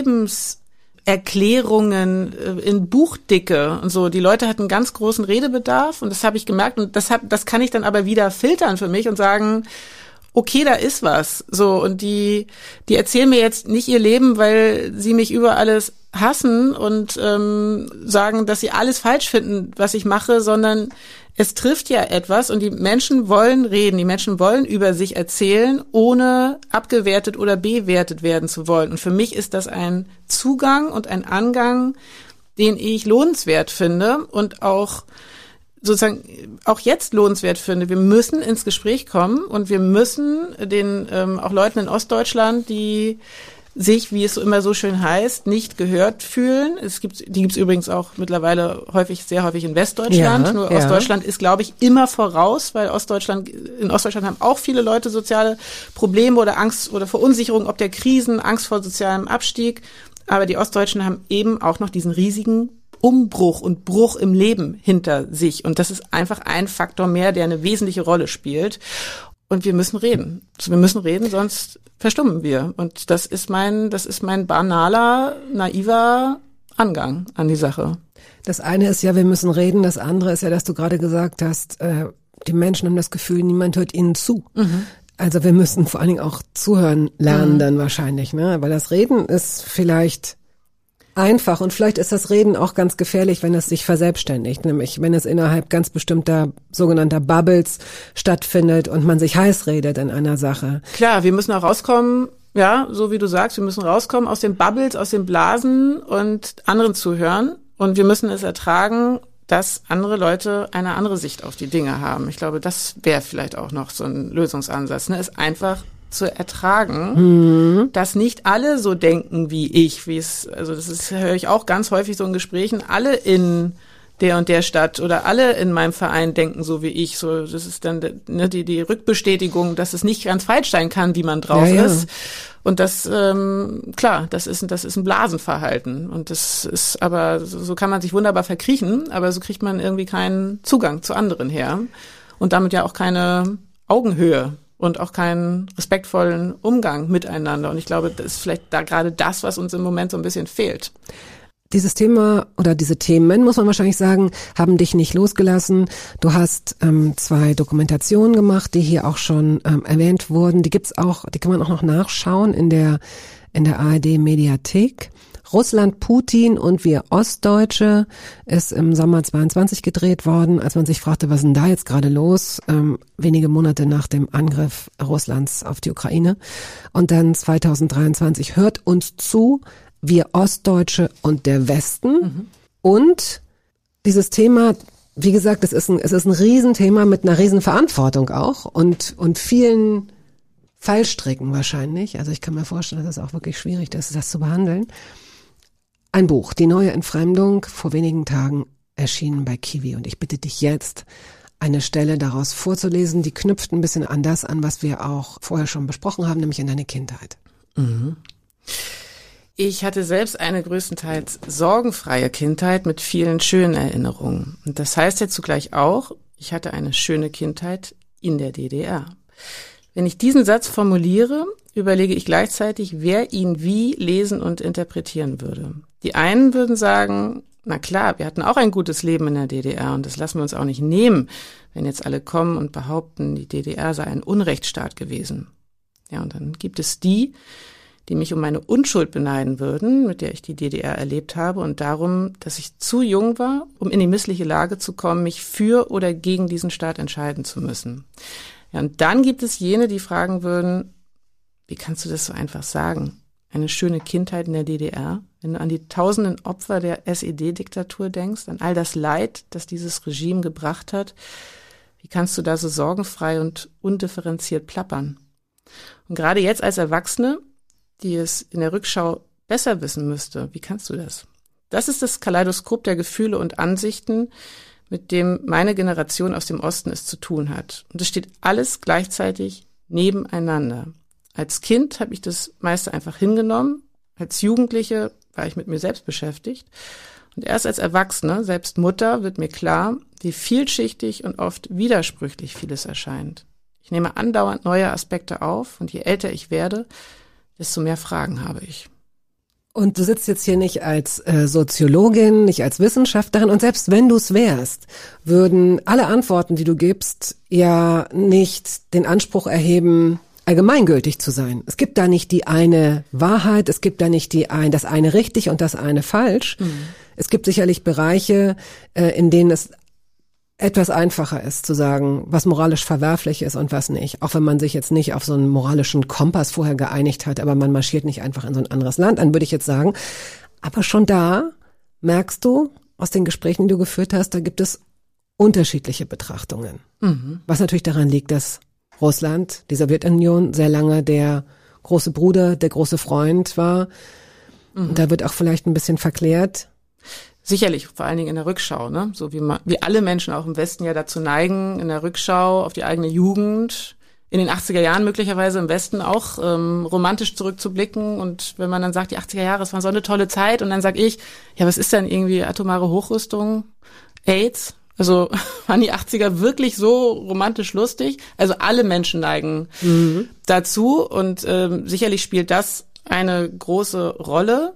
Lebenserklärungen in Buchdicke und so. Die Leute hatten ganz großen Redebedarf und das habe ich gemerkt und das hab, das kann ich dann aber wieder filtern für mich und sagen, okay, da ist was. So, und die, die erzählen mir jetzt nicht ihr Leben, weil sie mich über alles hassen und ähm, sagen, dass sie alles falsch finden, was ich mache, sondern es trifft ja etwas und die Menschen wollen reden, die Menschen wollen über sich erzählen, ohne abgewertet oder bewertet werden zu wollen. Und für mich ist das ein Zugang und ein Angang, den ich lohnenswert finde und auch sozusagen auch jetzt lohnenswert finde. Wir müssen ins Gespräch kommen und wir müssen den ähm, auch Leuten in Ostdeutschland, die sich, wie es so immer so schön heißt, nicht gehört fühlen. Es gibt, die gibt es übrigens auch mittlerweile häufig, sehr häufig in Westdeutschland. Ja, Nur ja. Ostdeutschland ist, glaube ich, immer voraus, weil Ostdeutschland, in Ostdeutschland haben auch viele Leute soziale Probleme oder Angst oder Verunsicherung ob der Krisen, Angst vor sozialem Abstieg. Aber die Ostdeutschen haben eben auch noch diesen riesigen Umbruch und Bruch im Leben hinter sich. Und das ist einfach ein Faktor mehr, der eine wesentliche Rolle spielt. Und wir müssen reden. Also wir müssen reden, sonst verstummen wir. Und das ist mein, das ist mein banaler, naiver Angang an die Sache. Das eine ist ja, wir müssen reden. Das andere ist ja, dass du gerade gesagt hast, äh, die Menschen haben das Gefühl, niemand hört ihnen zu. Mhm. Also wir müssen vor allen Dingen auch zuhören lernen mhm. dann wahrscheinlich, ne? Weil das Reden ist vielleicht einfach und vielleicht ist das Reden auch ganz gefährlich, wenn es sich verselbstständigt, nämlich wenn es innerhalb ganz bestimmter sogenannter Bubbles stattfindet und man sich heiß redet in einer Sache. Klar, wir müssen auch rauskommen, ja, so wie du sagst, wir müssen rauskommen aus den Bubbles, aus den Blasen und anderen zuhören und wir müssen es ertragen, dass andere Leute eine andere Sicht auf die Dinge haben. Ich glaube, das wäre vielleicht auch noch so ein Lösungsansatz, ne? Es einfach zu ertragen, mhm. dass nicht alle so denken wie ich, wie es, also das ist, höre ich auch ganz häufig so in Gesprächen, alle in der und der Stadt oder alle in meinem Verein denken so wie ich, so, das ist dann ne, die, die Rückbestätigung, dass es nicht ganz falsch sein kann, wie man drauf ja, ja. ist. Und das, ähm, klar, das ist, das ist ein Blasenverhalten. Und das ist aber, so, so kann man sich wunderbar verkriechen, aber so kriegt man irgendwie keinen Zugang zu anderen her. Und damit ja auch keine Augenhöhe. Und auch keinen respektvollen Umgang miteinander. Und ich glaube, das ist vielleicht da gerade das, was uns im Moment so ein bisschen fehlt. Dieses Thema oder diese Themen, muss man wahrscheinlich sagen, haben dich nicht losgelassen. Du hast ähm, zwei Dokumentationen gemacht, die hier auch schon ähm, erwähnt wurden. Die gibt's auch, die kann man auch noch nachschauen in der in der A R D-Mediathek. Russland, Putin und wir Ostdeutsche ist im Sommer zweiundzwanzig gedreht worden, als man sich fragte, was ist denn da jetzt gerade los? Ähm, wenige Monate nach dem Angriff Russlands auf die Ukraine. Und dann zweitausenddreiundzwanzig, hört uns zu, wir Ostdeutsche und der Westen. Mhm. Und dieses Thema, wie gesagt, es ist ein, es ist ein Riesenthema mit einer Riesenverantwortung auch und, und vielen Fallstricken wahrscheinlich. Also ich kann mir vorstellen, dass es auch wirklich schwierig ist, das zu behandeln. Ein Buch, Die neue Entfremdung, vor wenigen Tagen erschienen bei Kiwi. Und ich bitte dich jetzt, eine Stelle daraus vorzulesen, die knüpft ein bisschen an das an, was wir auch vorher schon besprochen haben, nämlich an deine Kindheit. Mhm. Ich hatte selbst eine größtenteils sorgenfreie Kindheit mit vielen schönen Erinnerungen. Und das heißt ja zugleich auch, ich hatte eine schöne Kindheit in der D D R. Wenn ich diesen Satz formuliere, überlege ich gleichzeitig, wer ihn wie lesen und interpretieren würde. Die einen würden sagen, na klar, wir hatten auch ein gutes Leben in der D D R und das lassen wir uns auch nicht nehmen, wenn jetzt alle kommen und behaupten, die D D R sei ein Unrechtsstaat gewesen. Ja, und dann gibt es die, die mich um meine Unschuld beneiden würden, mit der ich die D D R erlebt habe und darum, dass ich zu jung war, um in die missliche Lage zu kommen, mich für oder gegen diesen Staat entscheiden zu müssen. Ja, und dann gibt es jene, die fragen würden, wie kannst du das so einfach sagen? Eine schöne Kindheit in der D D R? Wenn du an die tausenden Opfer der S E D-Diktatur denkst, an all das Leid, das dieses Regime gebracht hat, wie kannst du da so sorgenfrei und undifferenziert plappern? Und gerade jetzt als Erwachsene, die es in der Rückschau besser wissen müsste, wie kannst du das? Das ist das Kaleidoskop der Gefühle und Ansichten, mit dem meine Generation aus dem Osten es zu tun hat. Und es steht alles gleichzeitig nebeneinander. Als Kind habe ich das meiste einfach hingenommen. Als Jugendliche war ich mit mir selbst beschäftigt. Und erst als Erwachsene, selbst Mutter, wird mir klar, wie vielschichtig und oft widersprüchlich vieles erscheint. Ich nehme andauernd neue Aspekte auf und je älter ich werde, desto mehr Fragen habe ich. Und du sitzt jetzt hier nicht als äh, Soziologin, nicht als Wissenschaftlerin und selbst wenn du es wärst, würden alle Antworten, die du gibst, ja nicht den Anspruch erheben, allgemeingültig zu sein. Es gibt da nicht die eine Wahrheit, es gibt da nicht die ein, das eine richtig und das eine falsch. Mhm. Es gibt sicherlich Bereiche, äh, in denen es etwas einfacher ist zu sagen, was moralisch verwerflich ist und was nicht. Auch wenn man sich jetzt nicht auf so einen moralischen Kompass vorher geeinigt hat, aber man marschiert nicht einfach in so ein anderes Land, dann würde ich jetzt sagen. Aber schon da merkst du aus den Gesprächen, die du geführt hast, da gibt es unterschiedliche Betrachtungen. Mhm. Was natürlich daran liegt, dass Russland, die Sowjetunion, sehr lange der große Bruder, der große Freund war. Mhm. Und da wird auch vielleicht ein bisschen verklärt. Sicherlich, vor allen Dingen in der Rückschau, ne? So wie man, wie alle Menschen auch im Westen ja dazu neigen, in der Rückschau auf die eigene Jugend, in den achtziger Jahren möglicherweise im Westen auch ähm, romantisch zurückzublicken. Und wenn man dann sagt, die achtziger Jahre, es war so eine tolle Zeit, und dann sag ich, ja, was ist denn irgendwie atomare Hochrüstung, AIDS? Also waren die achtziger wirklich so romantisch lustig? Also alle Menschen neigen mhm. dazu und ähm, sicherlich spielt das eine große Rolle.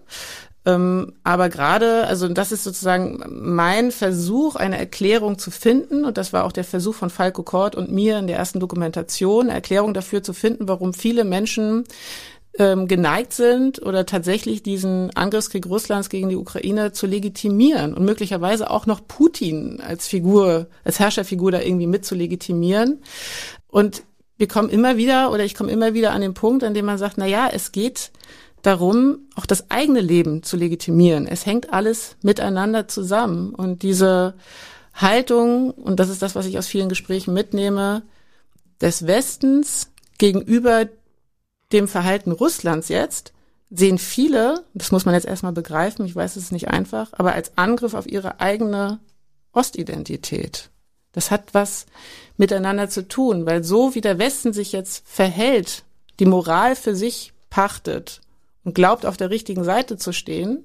Ähm, aber gerade, also das ist sozusagen mein Versuch, eine Erklärung zu finden, und das war auch der Versuch von Falko Kort und mir in der ersten Dokumentation, eine Erklärung dafür zu finden, warum viele Menschen ähm, geneigt sind oder tatsächlich diesen Angriffskrieg Russlands gegen die Ukraine zu legitimieren und möglicherweise auch noch Putin als Figur, als Herrscherfigur da irgendwie mit zu legitimieren. Und wir kommen immer wieder, oder ich komme immer wieder an den Punkt, an dem man sagt, na ja, es geht darum, auch das eigene Leben zu legitimieren. Es hängt alles miteinander zusammen. Und diese Haltung, und das ist das, was ich aus vielen Gesprächen mitnehme, des Westens gegenüber dem Verhalten Russlands jetzt, sehen viele, das muss man jetzt erstmal begreifen, ich weiß, es ist nicht einfach, aber als Angriff auf ihre eigene Ostidentität. Das hat was miteinander zu tun, weil so wie der Westen sich jetzt verhält, die Moral für sich pachtet und glaubt, auf der richtigen Seite zu stehen,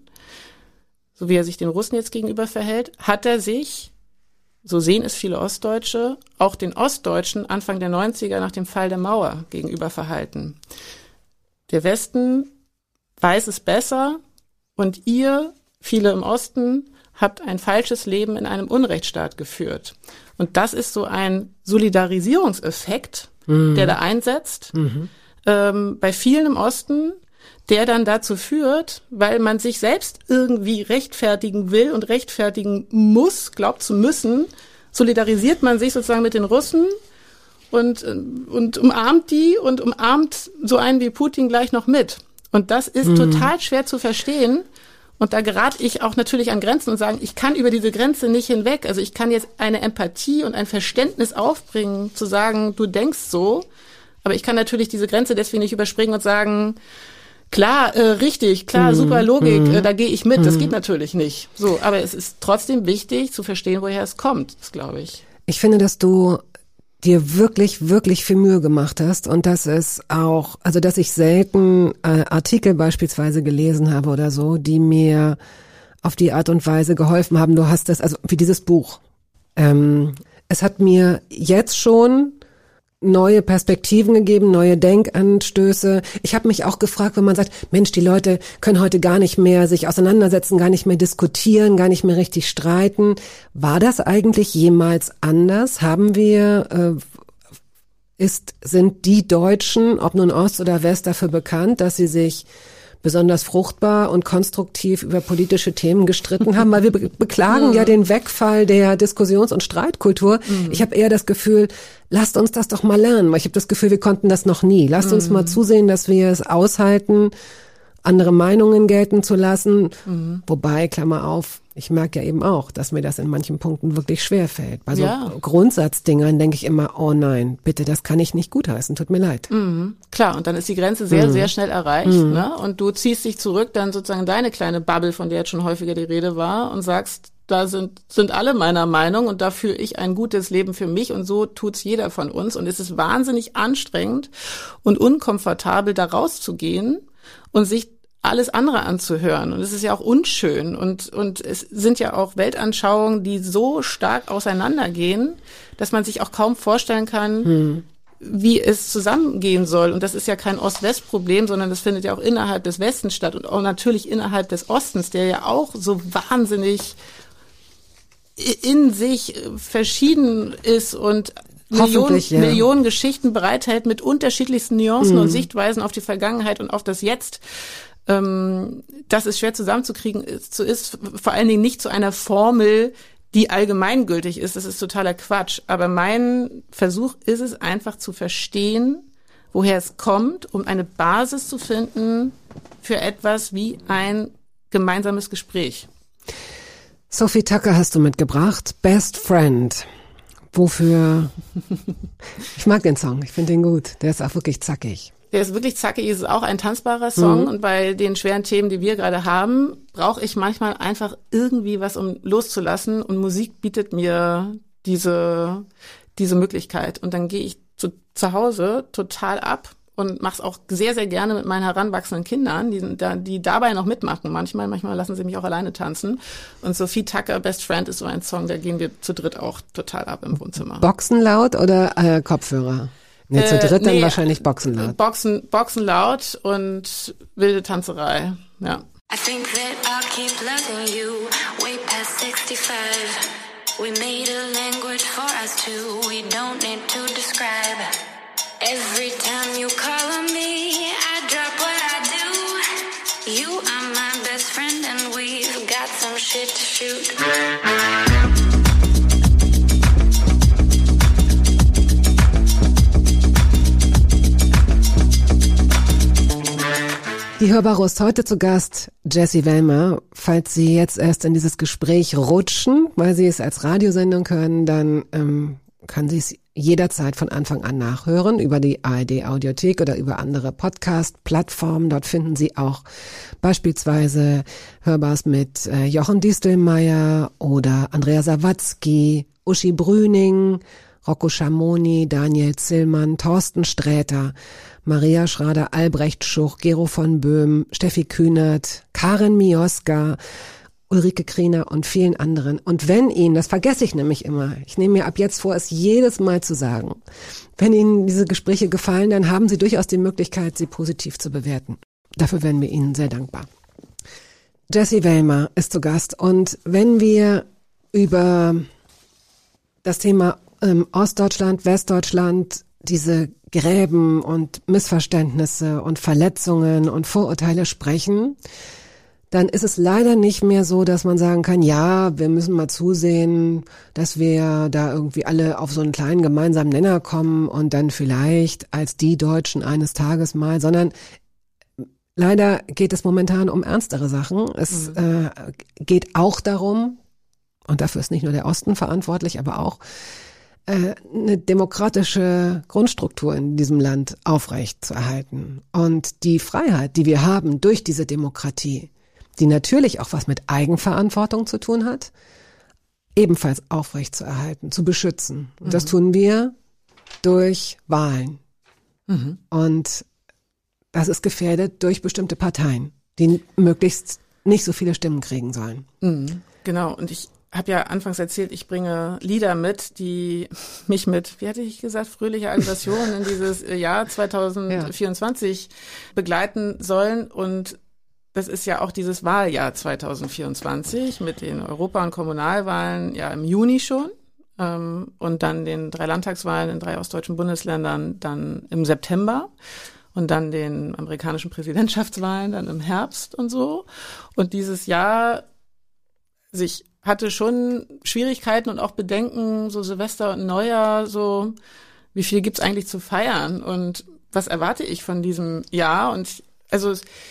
so wie er sich den Russen jetzt gegenüber verhält, hat er sich, so sehen es viele Ostdeutsche, auch den Ostdeutschen Anfang der neunziger nach dem Fall der Mauer gegenüber verhalten. Der Westen weiß es besser und ihr, viele im Osten, habt ein falsches Leben in einem Unrechtsstaat geführt. Und das ist so ein Solidarisierungseffekt, mhm. der da einsetzt, mhm. ähm, bei vielen im Osten, der dann dazu führt, weil man sich selbst irgendwie rechtfertigen will und rechtfertigen muss, glaubt zu müssen, solidarisiert man sich sozusagen mit den Russen und, und umarmt die und umarmt so einen wie Putin gleich noch mit. Und das ist mhm. total schwer zu verstehen. Und da gerate ich auch natürlich an Grenzen und sagen, ich kann über diese Grenze nicht hinweg. Also ich kann jetzt eine Empathie und ein Verständnis aufbringen, zu sagen, du denkst so. Aber ich kann natürlich diese Grenze deswegen nicht überspringen und sagen, klar, äh, richtig, klar, mhm. super Logik, mhm. äh, da gehe ich mit. Das geht natürlich nicht. So, aber es ist trotzdem wichtig zu verstehen, woher es kommt, das glaube ich. Ich finde, dass du dir wirklich, wirklich viel Mühe gemacht hast und dass es auch, also dass ich selten äh, Artikel beispielsweise gelesen habe oder so, die mir auf die Art und Weise geholfen haben. Du hast das, also wie dieses Buch. Ähm, es hat mir jetzt schon neue Perspektiven gegeben, neue Denkanstöße. Ich habe mich auch gefragt, wenn man sagt, Mensch, die Leute können heute gar nicht mehr sich auseinandersetzen, gar nicht mehr diskutieren, gar nicht mehr richtig streiten. War das eigentlich jemals anders? Haben wir, äh, ist, sind die Deutschen, ob nun Ost oder West, dafür bekannt, dass sie sich besonders fruchtbar und konstruktiv über politische Themen gestritten haben, weil wir be- beklagen ja den Wegfall der Diskussions- und Streitkultur. Mhm. Ich habe eher das Gefühl, lasst uns das doch mal lernen, weil ich habe das Gefühl, wir konnten das noch nie. Lasst mhm. uns mal zusehen, dass wir es aushalten, andere Meinungen gelten zu lassen. Mhm. Wobei, Klammer auf, ich merke ja eben auch, dass mir das in manchen Punkten wirklich schwer fällt. Bei so ja. Grundsatzdingern denke ich immer, oh nein, bitte, das kann ich nicht gutheißen, tut mir leid. Mhm. Klar, und dann ist die Grenze sehr, mhm. sehr schnell erreicht. Mhm. Ne? Und du ziehst dich zurück, dann sozusagen in deine kleine Bubble, von der jetzt schon häufiger die Rede war, und sagst, da sind sind alle meiner Meinung und da führe ich ein gutes Leben für mich und so tut's jeder von uns. Und es ist wahnsinnig anstrengend und unkomfortabel, da rauszugehen und sich alles andere anzuhören. Und es ist ja auch unschön. Und, und es sind ja auch Weltanschauungen, die so stark auseinandergehen, dass man sich auch kaum vorstellen kann, hm. wie es zusammengehen soll. Und das ist ja kein Ost-West-Problem, sondern das findet ja auch innerhalb des Westens statt und auch natürlich innerhalb des Ostens, der ja auch so wahnsinnig in sich verschieden ist und Millionen, ja. Millionen Geschichten bereithält mit unterschiedlichsten Nuancen hm. und Sichtweisen auf die Vergangenheit und auf das Jetzt. Das ist schwer zusammenzukriegen, ist, ist vor allen Dingen nicht zu einer Formel, die allgemeingültig ist. Das ist totaler Quatsch. Aber mein Versuch ist es einfach zu verstehen, woher es kommt, um eine Basis zu finden für etwas wie ein gemeinsames Gespräch. Sophie Tucker hast du mitgebracht, Best Friend. Wofür? Ich mag den Song, ich finde den gut. Der ist auch wirklich zackig. Der ist wirklich zackig, ist auch ein tanzbarer Song. Mhm. Und bei den schweren Themen, die wir gerade haben, brauche ich manchmal einfach irgendwie was, um loszulassen. Und Musik bietet mir diese diese Möglichkeit. Und dann gehe ich zu, zu Hause total ab und mache es auch sehr, sehr gerne mit meinen heranwachsenden Kindern, die, die dabei noch mitmachen manchmal. Manchmal lassen sie mich auch alleine tanzen. Und Sophie Tucker, Best Friend, ist so ein Song, da gehen wir zu dritt auch total ab im Wohnzimmer. Boxenlaut oder äh, Kopfhörer? Nee, zu dritt äh, nee, dann wahrscheinlich Boxenlaut. Boxen, Boxenlaut und wilde Tanzerei, ja. I think that I'll keep loving you way past sixty-five. We made a language for us two, we don't need to describe. Every time you call on me, I drop what I do. You are my best friend and we've got some shit to shoot. Die Hörbarust heute zu Gast Jessie Wellmer. Falls Sie jetzt erst in dieses Gespräch rutschen, weil Sie es als Radiosendung hören, dann ähm, können Sie es jederzeit von Anfang an nachhören über die A R D-Audiothek oder über andere Podcast-Plattformen. Dort finden Sie auch beispielsweise Hörbars mit äh, Jochen Distelmeier oder Andrea Sawatzki, Uschi Brüning, Rocco Schamoni, Daniel Zillmann, Thorsten Sträter, Maria Schrader-Albrecht-Schuch, Gero von Böhm, Steffi Kühnert, Karin Mioska, Ulrike Kriener und vielen anderen. Und wenn Ihnen, das vergesse ich nämlich immer, ich nehme mir ab jetzt vor, es jedes Mal zu sagen, wenn Ihnen diese Gespräche gefallen, dann haben Sie durchaus die Möglichkeit, sie positiv zu bewerten. Dafür wären wir Ihnen sehr dankbar. Jessie Wellmer ist zu Gast und wenn wir über das Thema ähm, Ostdeutschland, Westdeutschland, diese Gräben und Missverständnisse und Verletzungen und Vorurteile sprechen, dann ist es leider nicht mehr so, dass man sagen kann, ja, wir müssen mal zusehen, dass wir da irgendwie alle auf so einen kleinen gemeinsamen Nenner kommen und dann vielleicht als die Deutschen eines Tages mal, sondern leider geht es momentan um ernstere Sachen. Es mhm. äh, geht auch darum, und dafür ist nicht nur der Osten verantwortlich, aber auch eine demokratische Grundstruktur in diesem Land aufrecht zu erhalten. Und die Freiheit, die wir haben durch diese Demokratie, die natürlich auch was mit Eigenverantwortung zu tun hat, ebenfalls aufrechtzuerhalten, zu beschützen. Und Mhm. das tun wir durch Wahlen. Mhm. Und das ist gefährdet durch bestimmte Parteien, die möglichst nicht so viele Stimmen kriegen sollen. Mhm. Genau, und ich habe ja anfangs erzählt, ich bringe Lieder mit, die mich mit, wie hatte ich gesagt, fröhlicher Aggression in dieses Jahr zwanzig vierundzwanzig begleiten sollen. Und das ist ja auch dieses Wahljahr zwanzig vierundzwanzig mit den Europa- und Kommunalwahlen ja im Juni schon ähm, und dann den drei Landtagswahlen in drei ostdeutschen Bundesländern dann im September und dann den amerikanischen Präsidentschaftswahlen dann im Herbst und so. Und dieses Jahr sich hatte schon Schwierigkeiten und auch Bedenken, so Silvester und Neujahr, so wie viel gibt's eigentlich zu feiern und was erwarte ich von diesem Jahr? Und also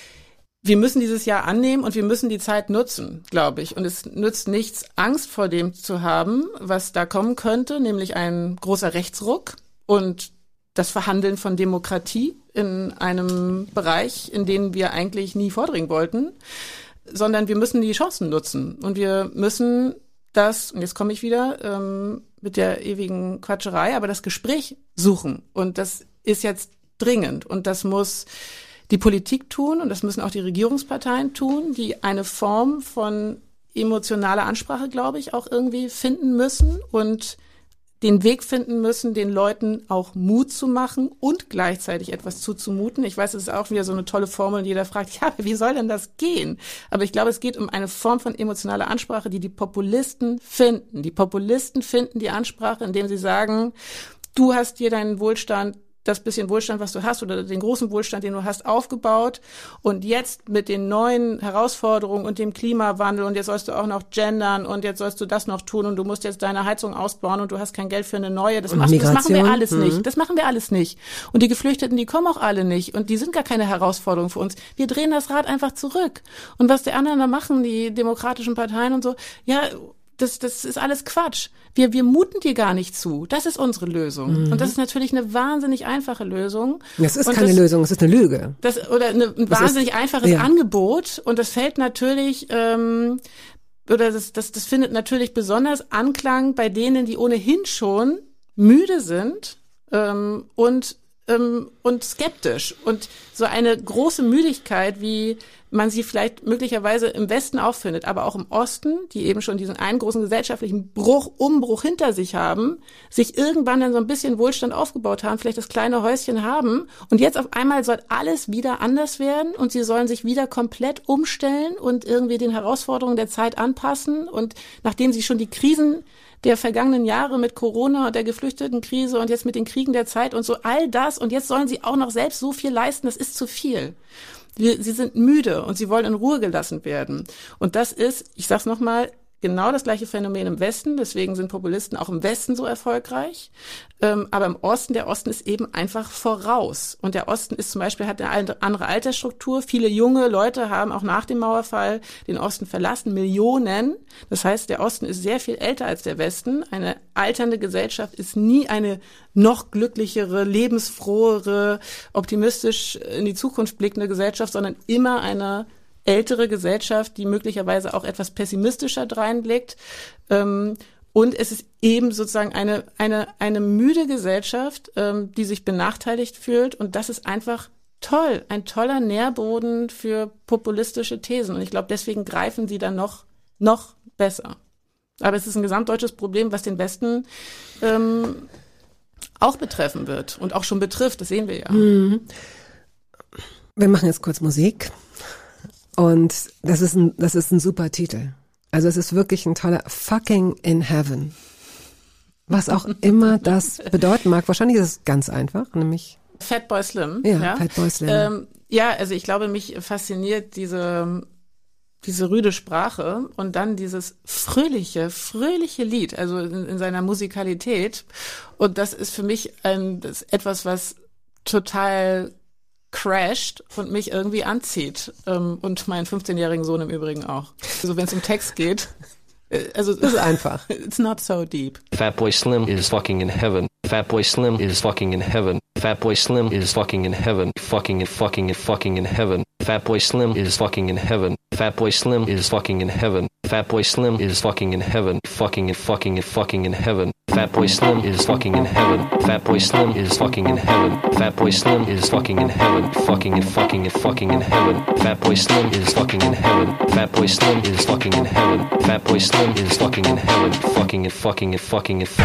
wir müssen dieses Jahr annehmen und wir müssen die Zeit nutzen, glaube ich. Und es nützt nichts, Angst vor dem zu haben, was da kommen könnte, nämlich ein großer Rechtsruck und das Verhandeln von Demokratie in einem Bereich, in den wir eigentlich nie vordringen wollten, sondern wir müssen die Chancen nutzen und wir müssen das, und jetzt komme ich wieder ähm, mit der ewigen Quatscherei, aber das Gespräch suchen und das ist jetzt dringend und das muss die Politik tun und das müssen auch die Regierungsparteien tun, die eine Form von emotionaler Ansprache, glaube ich, auch irgendwie finden müssen und den Weg finden müssen, den Leuten auch Mut zu machen und gleichzeitig etwas zuzumuten. Ich weiß, es ist auch wieder so eine tolle Formel, und jeder fragt, ja, wie soll denn das gehen? Aber ich glaube, es geht um eine Form von emotionaler Ansprache, die die Populisten finden. Die Populisten finden die Ansprache, indem sie sagen, du hast dir deinen Wohlstand, das bisschen Wohlstand, was du hast, oder den großen Wohlstand, den du hast, aufgebaut. Und jetzt mit den neuen Herausforderungen und dem Klimawandel und jetzt sollst du auch noch gendern und jetzt sollst du das noch tun und du musst jetzt deine Heizung ausbauen und du hast kein Geld für eine neue. Das, machst, das machen wir alles nicht. Das machen wir alles nicht. Und die Geflüchteten, die kommen auch alle nicht. Und die sind gar keine Herausforderung für uns. Wir drehen das Rad einfach zurück. Und was die anderen da machen, die demokratischen Parteien und so, ja, Das, das ist alles Quatsch. Wir, wir muten dir gar nicht zu. Das ist unsere Lösung. Mhm. Und das ist natürlich eine wahnsinnig einfache Lösung. Das ist und keine das, Lösung, es ist eine Lüge. Das, oder eine, ein das wahnsinnig ist, einfaches ja. Angebot. Und das fällt natürlich, ähm, oder das, das, das findet natürlich besonders Anklang bei denen, die ohnehin schon müde sind ähm, und ähm, und skeptisch. Und so eine große Müdigkeit, wie man sie vielleicht möglicherweise im Westen auch findet, aber auch im Osten, die eben schon diesen einen großen gesellschaftlichen Bruch, Umbruch hinter sich haben, sich irgendwann dann so ein bisschen Wohlstand aufgebaut haben, vielleicht das kleine Häuschen haben und jetzt auf einmal soll alles wieder anders werden und sie sollen sich wieder komplett umstellen und irgendwie den Herausforderungen der Zeit anpassen und nachdem sie schon die Krisen der vergangenen Jahre mit Corona und der Geflüchtetenkrise und jetzt mit den Kriegen der Zeit und so all das und jetzt sollen sie auch noch selbst so viel leisten, das ist zu viel. Wir, sie sind müde und sie wollen in Ruhe gelassen werden. Und das ist, ich sag's nochmal, genau das gleiche Phänomen im Westen. Deswegen sind Populisten auch im Westen so erfolgreich. Ähm, aber im Osten, der Osten ist eben einfach voraus. Und der Osten ist zum Beispiel, hat eine andere Altersstruktur. Viele junge Leute haben auch nach dem Mauerfall den Osten verlassen. Millionen. Das heißt, der Osten ist sehr viel älter als der Westen. Eine alternde Gesellschaft ist nie eine noch glücklichere, lebensfrohere, optimistisch in die Zukunft blickende Gesellschaft, sondern immer eine ältere Gesellschaft, die möglicherweise auch etwas pessimistischer dreinblickt. Und es ist eben sozusagen eine eine eine müde Gesellschaft, die sich benachteiligt fühlt. Und das ist einfach toll, ein toller Nährboden für populistische Thesen. Und ich glaube, deswegen greifen sie dann noch noch besser. Aber es ist ein gesamtdeutsches Problem, was den Westen ähm, auch betreffen wird und auch schon betrifft. Das sehen wir ja. Wir machen jetzt kurz Musik. Und das ist ein, das ist ein super Titel. Also es ist wirklich ein toller Fucking in Heaven. Was auch immer das bedeuten mag. Wahrscheinlich ist es ganz einfach, nämlich Fatboy Slim. Ja, ja. Fatboy Slim. Ähm, ja, also ich glaube, mich fasziniert diese diese rüde Sprache und dann dieses fröhliche, fröhliche Lied, also in, in seiner Musikalität. Und das ist für mich ein, das ist etwas, was total crasht und mich irgendwie anzieht. Ähm, und meinen fünfzehnjährigen Sohn im Übrigen auch. Also wenn es um Text geht. Äh, also das ist einfach. It's not so deep. Fatboy Slim is fucking in heaven. Fatboy Slim is fucking in heaven. Fatboy Slim is fucking in heaven. Fucking and fucking and fucking in heaven. Fatboy Slim is fucking in heaven. Fatboy Slim is fucking in heaven. Fatboy Slim is fucking in heaven. Fucking and fucking and fucking in heaven. Fatboy Slim is fucking in heaven. Fatboy Slim is fucking in heaven. Fatboy Slim is fucking in heaven. Fucking and fucking and fucking in heaven. Fatboy Slim is fucking in heaven. Fatboy Slim is fucking in heaven. Fatboy Slim is fucking in heaven. Fucking and fucking and fucking and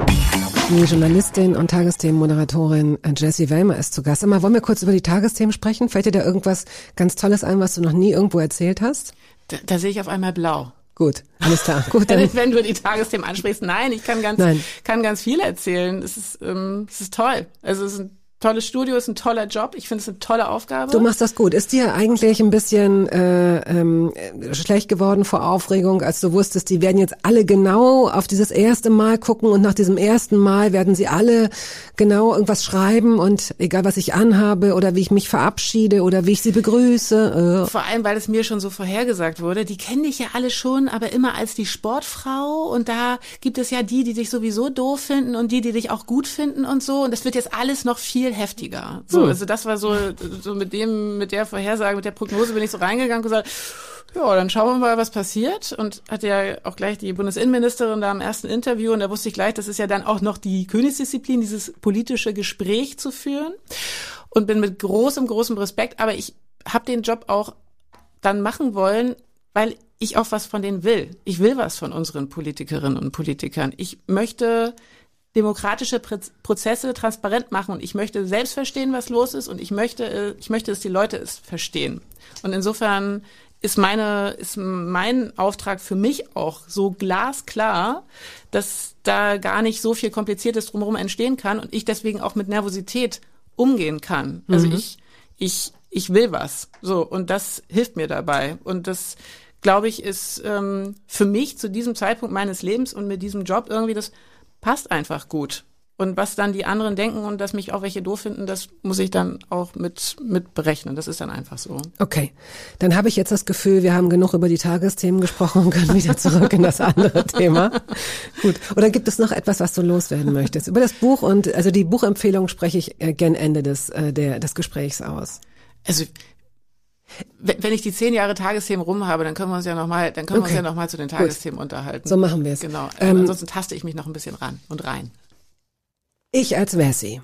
Die Journalistin und Tagesthemenmoderatorin Jessie Wellmer ist zu Gast. Immer, wollen wir kurz über die Tagesthemen sprechen? Fällt dir da irgendwas ganz Tolles ein, was du noch nie irgendwo erzählt hast? Da, da sehe ich auf einmal blau. Gut, alles klar. Gut, dann. Wenn du die Tagesthemen ansprichst, nein, ich kann ganz, Nein. kann ganz viel erzählen. Es ist, ähm, es ist toll. Also es ist ein tolles Studio, es ist ein toller Job. Ich finde es eine tolle Aufgabe. Du machst das gut. Ist dir eigentlich ein bisschen äh, ähm, schlecht geworden vor Aufregung, als du wusstest, die werden jetzt alle genau auf dieses erste Mal gucken und nach diesem ersten Mal werden sie alle genau irgendwas schreiben und egal, was ich anhabe oder wie ich mich verabschiede oder wie ich sie begrüße. Äh. Vor allem, weil es mir schon so vorhergesagt wurde. Die kennen dich ja alle schon, aber immer als die Sportfrau. Und da gibt es ja die, die dich sowieso doof finden und die, die dich auch gut finden und so. Und das wird jetzt alles noch viel heftiger. So, Hm. also das war so, so mit dem, mit der Vorhersage, mit der Prognose bin ich so reingegangen und gesagt, ja, dann schauen wir mal, was passiert. Und hatte ja auch gleich die Bundesinnenministerin da im ersten Interview und da wusste ich gleich, das ist ja dann auch noch die Königsdisziplin, dieses politische Gespräch zu führen. Und bin mit großem, großem Respekt, aber ich habe den Job auch dann machen wollen, weil ich auch was von denen will. Ich will was von unseren Politikerinnen und Politikern. Ich möchte demokratische Prozesse transparent machen und ich möchte selbst verstehen, was los ist und ich möchte, ich möchte, dass die Leute es verstehen. Und insofern ist meine, ist mein Auftrag für mich auch so glasklar, dass da gar nicht so viel Kompliziertes drumherum entstehen kann und ich deswegen auch mit Nervosität umgehen kann. Also Mhm. ich, ich, ich will was. So. Und das hilft mir dabei. Und das, glaube ich, ist ähm, für mich zu diesem Zeitpunkt meines Lebens und mit diesem Job irgendwie, das passt einfach gut. Und was dann die anderen denken und dass mich auch welche doof finden, das muss ich dann auch mit, mit berechnen. Das ist dann einfach so. Okay, dann habe ich jetzt das Gefühl, wir haben genug über die Tagesthemen gesprochen und können wieder zurück in das andere Thema. Gut. Oder gibt es noch etwas, was du loswerden möchtest? Über das Buch und, also die Buchempfehlung spreche ich äh, gen Ende des, äh, der, des Gesprächs aus. Also, wenn wenn ich die zehn Jahre Tagesthemen rum habe, dann können wir uns ja nochmal, dann können Okay. wir uns ja noch mal zu den Gut. Tagesthemen unterhalten. So machen wir es. Genau. Ähm, Ansonsten taste ich mich noch ein bisschen ran und rein. Ich als Wessi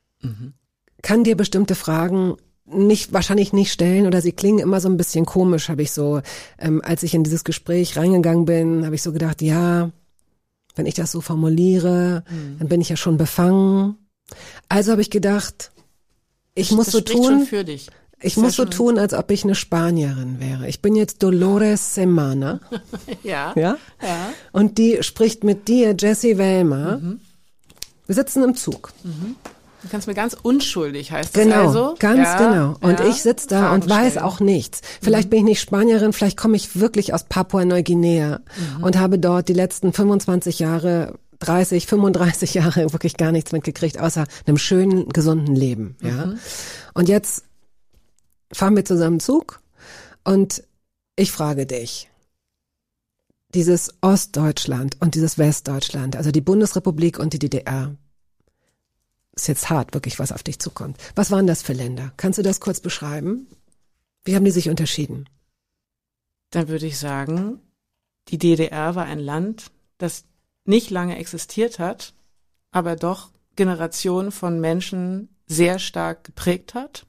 kann dir bestimmte Fragen nicht, wahrscheinlich nicht stellen oder sie klingen immer so ein bisschen komisch, habe ich so, ähm, als ich in dieses Gespräch reingegangen bin, habe ich so gedacht, ja, wenn ich das so formuliere, dann bin ich ja schon befangen. Also habe ich gedacht, ich muss das so spricht schon tun, für dich. ich ist muss ja so schon- tun, als ob ich eine Spanierin wäre. Ich bin jetzt Dolores Semana, Ja. ja? Ja. Und die spricht mit dir, Jessie Wellmer. Wir sitzen im Zug. Du kannst mir ganz unschuldig, heißt das Genau, also? ganz Ja, genau. Und ja. ich sitze da Fragen und weiß stellen. auch nichts. Vielleicht bin ich nicht Spanierin, vielleicht komme ich wirklich aus Papua-Neuguinea und habe dort die letzten fünfundzwanzig Jahre, dreißig, fünfunddreißig Jahre wirklich gar nichts mitgekriegt, außer einem schönen, gesunden Leben. Ja. Und jetzt fahren wir zusammen Zug und ich frage dich, dieses Ostdeutschland und dieses Westdeutschland, also die Bundesrepublik und die D D R, ist jetzt hart, wirklich, was auf dich zukommt. Was waren das für Länder? Kannst du das kurz beschreiben? Wie haben die sich unterschieden? Dann würde ich sagen, die D D R war ein Land, das nicht lange existiert hat, aber doch Generationen von Menschen sehr stark geprägt hat.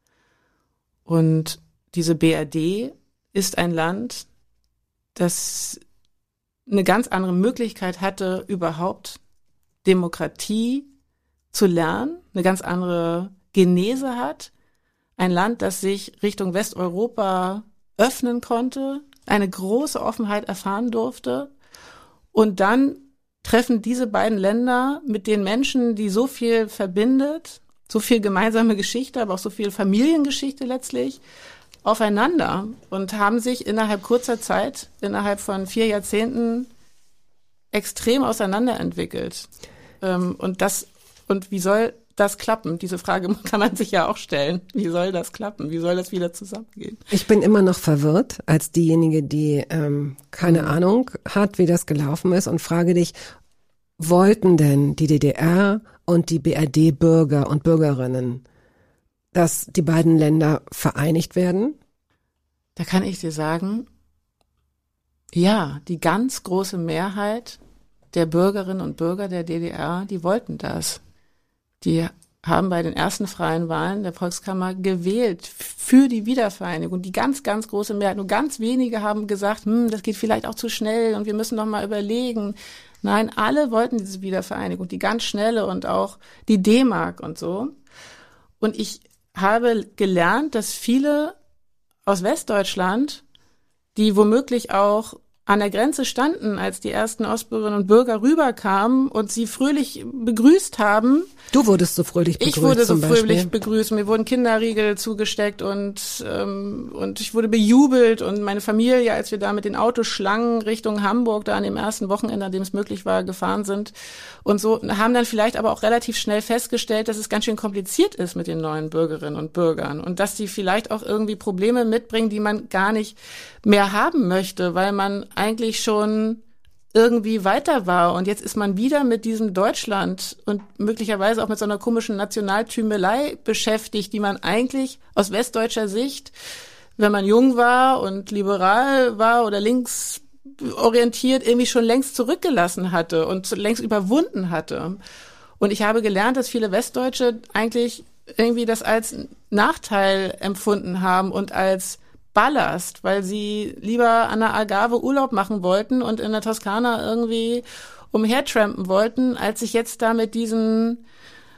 Und diese B R D ist ein Land, das eine ganz andere Möglichkeit hatte, überhaupt Demokratie zu lernen, eine ganz andere Genese hat. Ein Land, das sich Richtung Westeuropa öffnen konnte, eine große Offenheit erfahren durfte. Und dann treffen diese beiden Länder mit den Menschen, die so viel verbindet, so viel gemeinsame Geschichte, aber auch so viel Familiengeschichte letztlich, aufeinander und haben sich innerhalb kurzer Zeit, innerhalb von vier Jahrzehnten extrem auseinanderentwickelt. Ähm, und das, und wie soll das klappen? Diese Frage kann man sich ja auch stellen. Wie soll das klappen? Wie soll das wieder zusammengehen? Ich bin immer noch verwirrt als diejenige, die ähm, keine Mhm. Ahnung hat, wie das gelaufen ist und frage dich, wollten denn die D D R und die B R D-Bürger und Bürgerinnen, dass die beiden Länder vereinigt werden? Da kann ich dir sagen, Ja, die ganz große Mehrheit der Bürgerinnen und Bürger der D D R, die wollten das. Die haben bei den ersten freien Wahlen der Volkskammer gewählt für die Wiedervereinigung. Die ganz, ganz große Mehrheit. Nur ganz wenige haben gesagt, hm, das geht vielleicht auch zu schnell und wir müssen noch mal überlegen. Nein, alle wollten diese Wiedervereinigung, die ganz schnelle und auch die D-Mark und so. Und ich habe gelernt, dass viele aus Westdeutschland, die womöglich auch an der Grenze standen, als die ersten Ostbürgerinnen und Bürger rüberkamen und sie fröhlich begrüßt haben. Du wurdest so fröhlich begrüßt. Ich wurde so zum Beispiel. fröhlich begrüßt. Mir wurden Kinderriegel zugesteckt und ähm, und ich wurde bejubelt und meine Familie, als wir da mit den Autoschlangen Richtung Hamburg da an dem ersten Wochenende, an dem es möglich war, gefahren sind und so, haben dann vielleicht aber auch relativ schnell festgestellt, dass es ganz schön kompliziert ist mit den neuen Bürgerinnen und Bürgern und dass die vielleicht auch irgendwie Probleme mitbringen, die man gar nicht mehr haben möchte, weil man eigentlich schon irgendwie weiter war und jetzt ist man wieder mit diesem Deutschland und möglicherweise auch mit so einer komischen Nationaltümelei beschäftigt, die man eigentlich aus westdeutscher Sicht, wenn man jung war und liberal war oder linksorientiert, irgendwie schon längst zurückgelassen hatte und längst überwunden hatte. Und ich habe gelernt, dass viele Westdeutsche eigentlich irgendwie das als Nachteil empfunden haben und als Ballast, weil sie lieber an der Algarve Urlaub machen wollten und in der Toskana irgendwie umhertrampen wollten, als sich jetzt da mit diesen,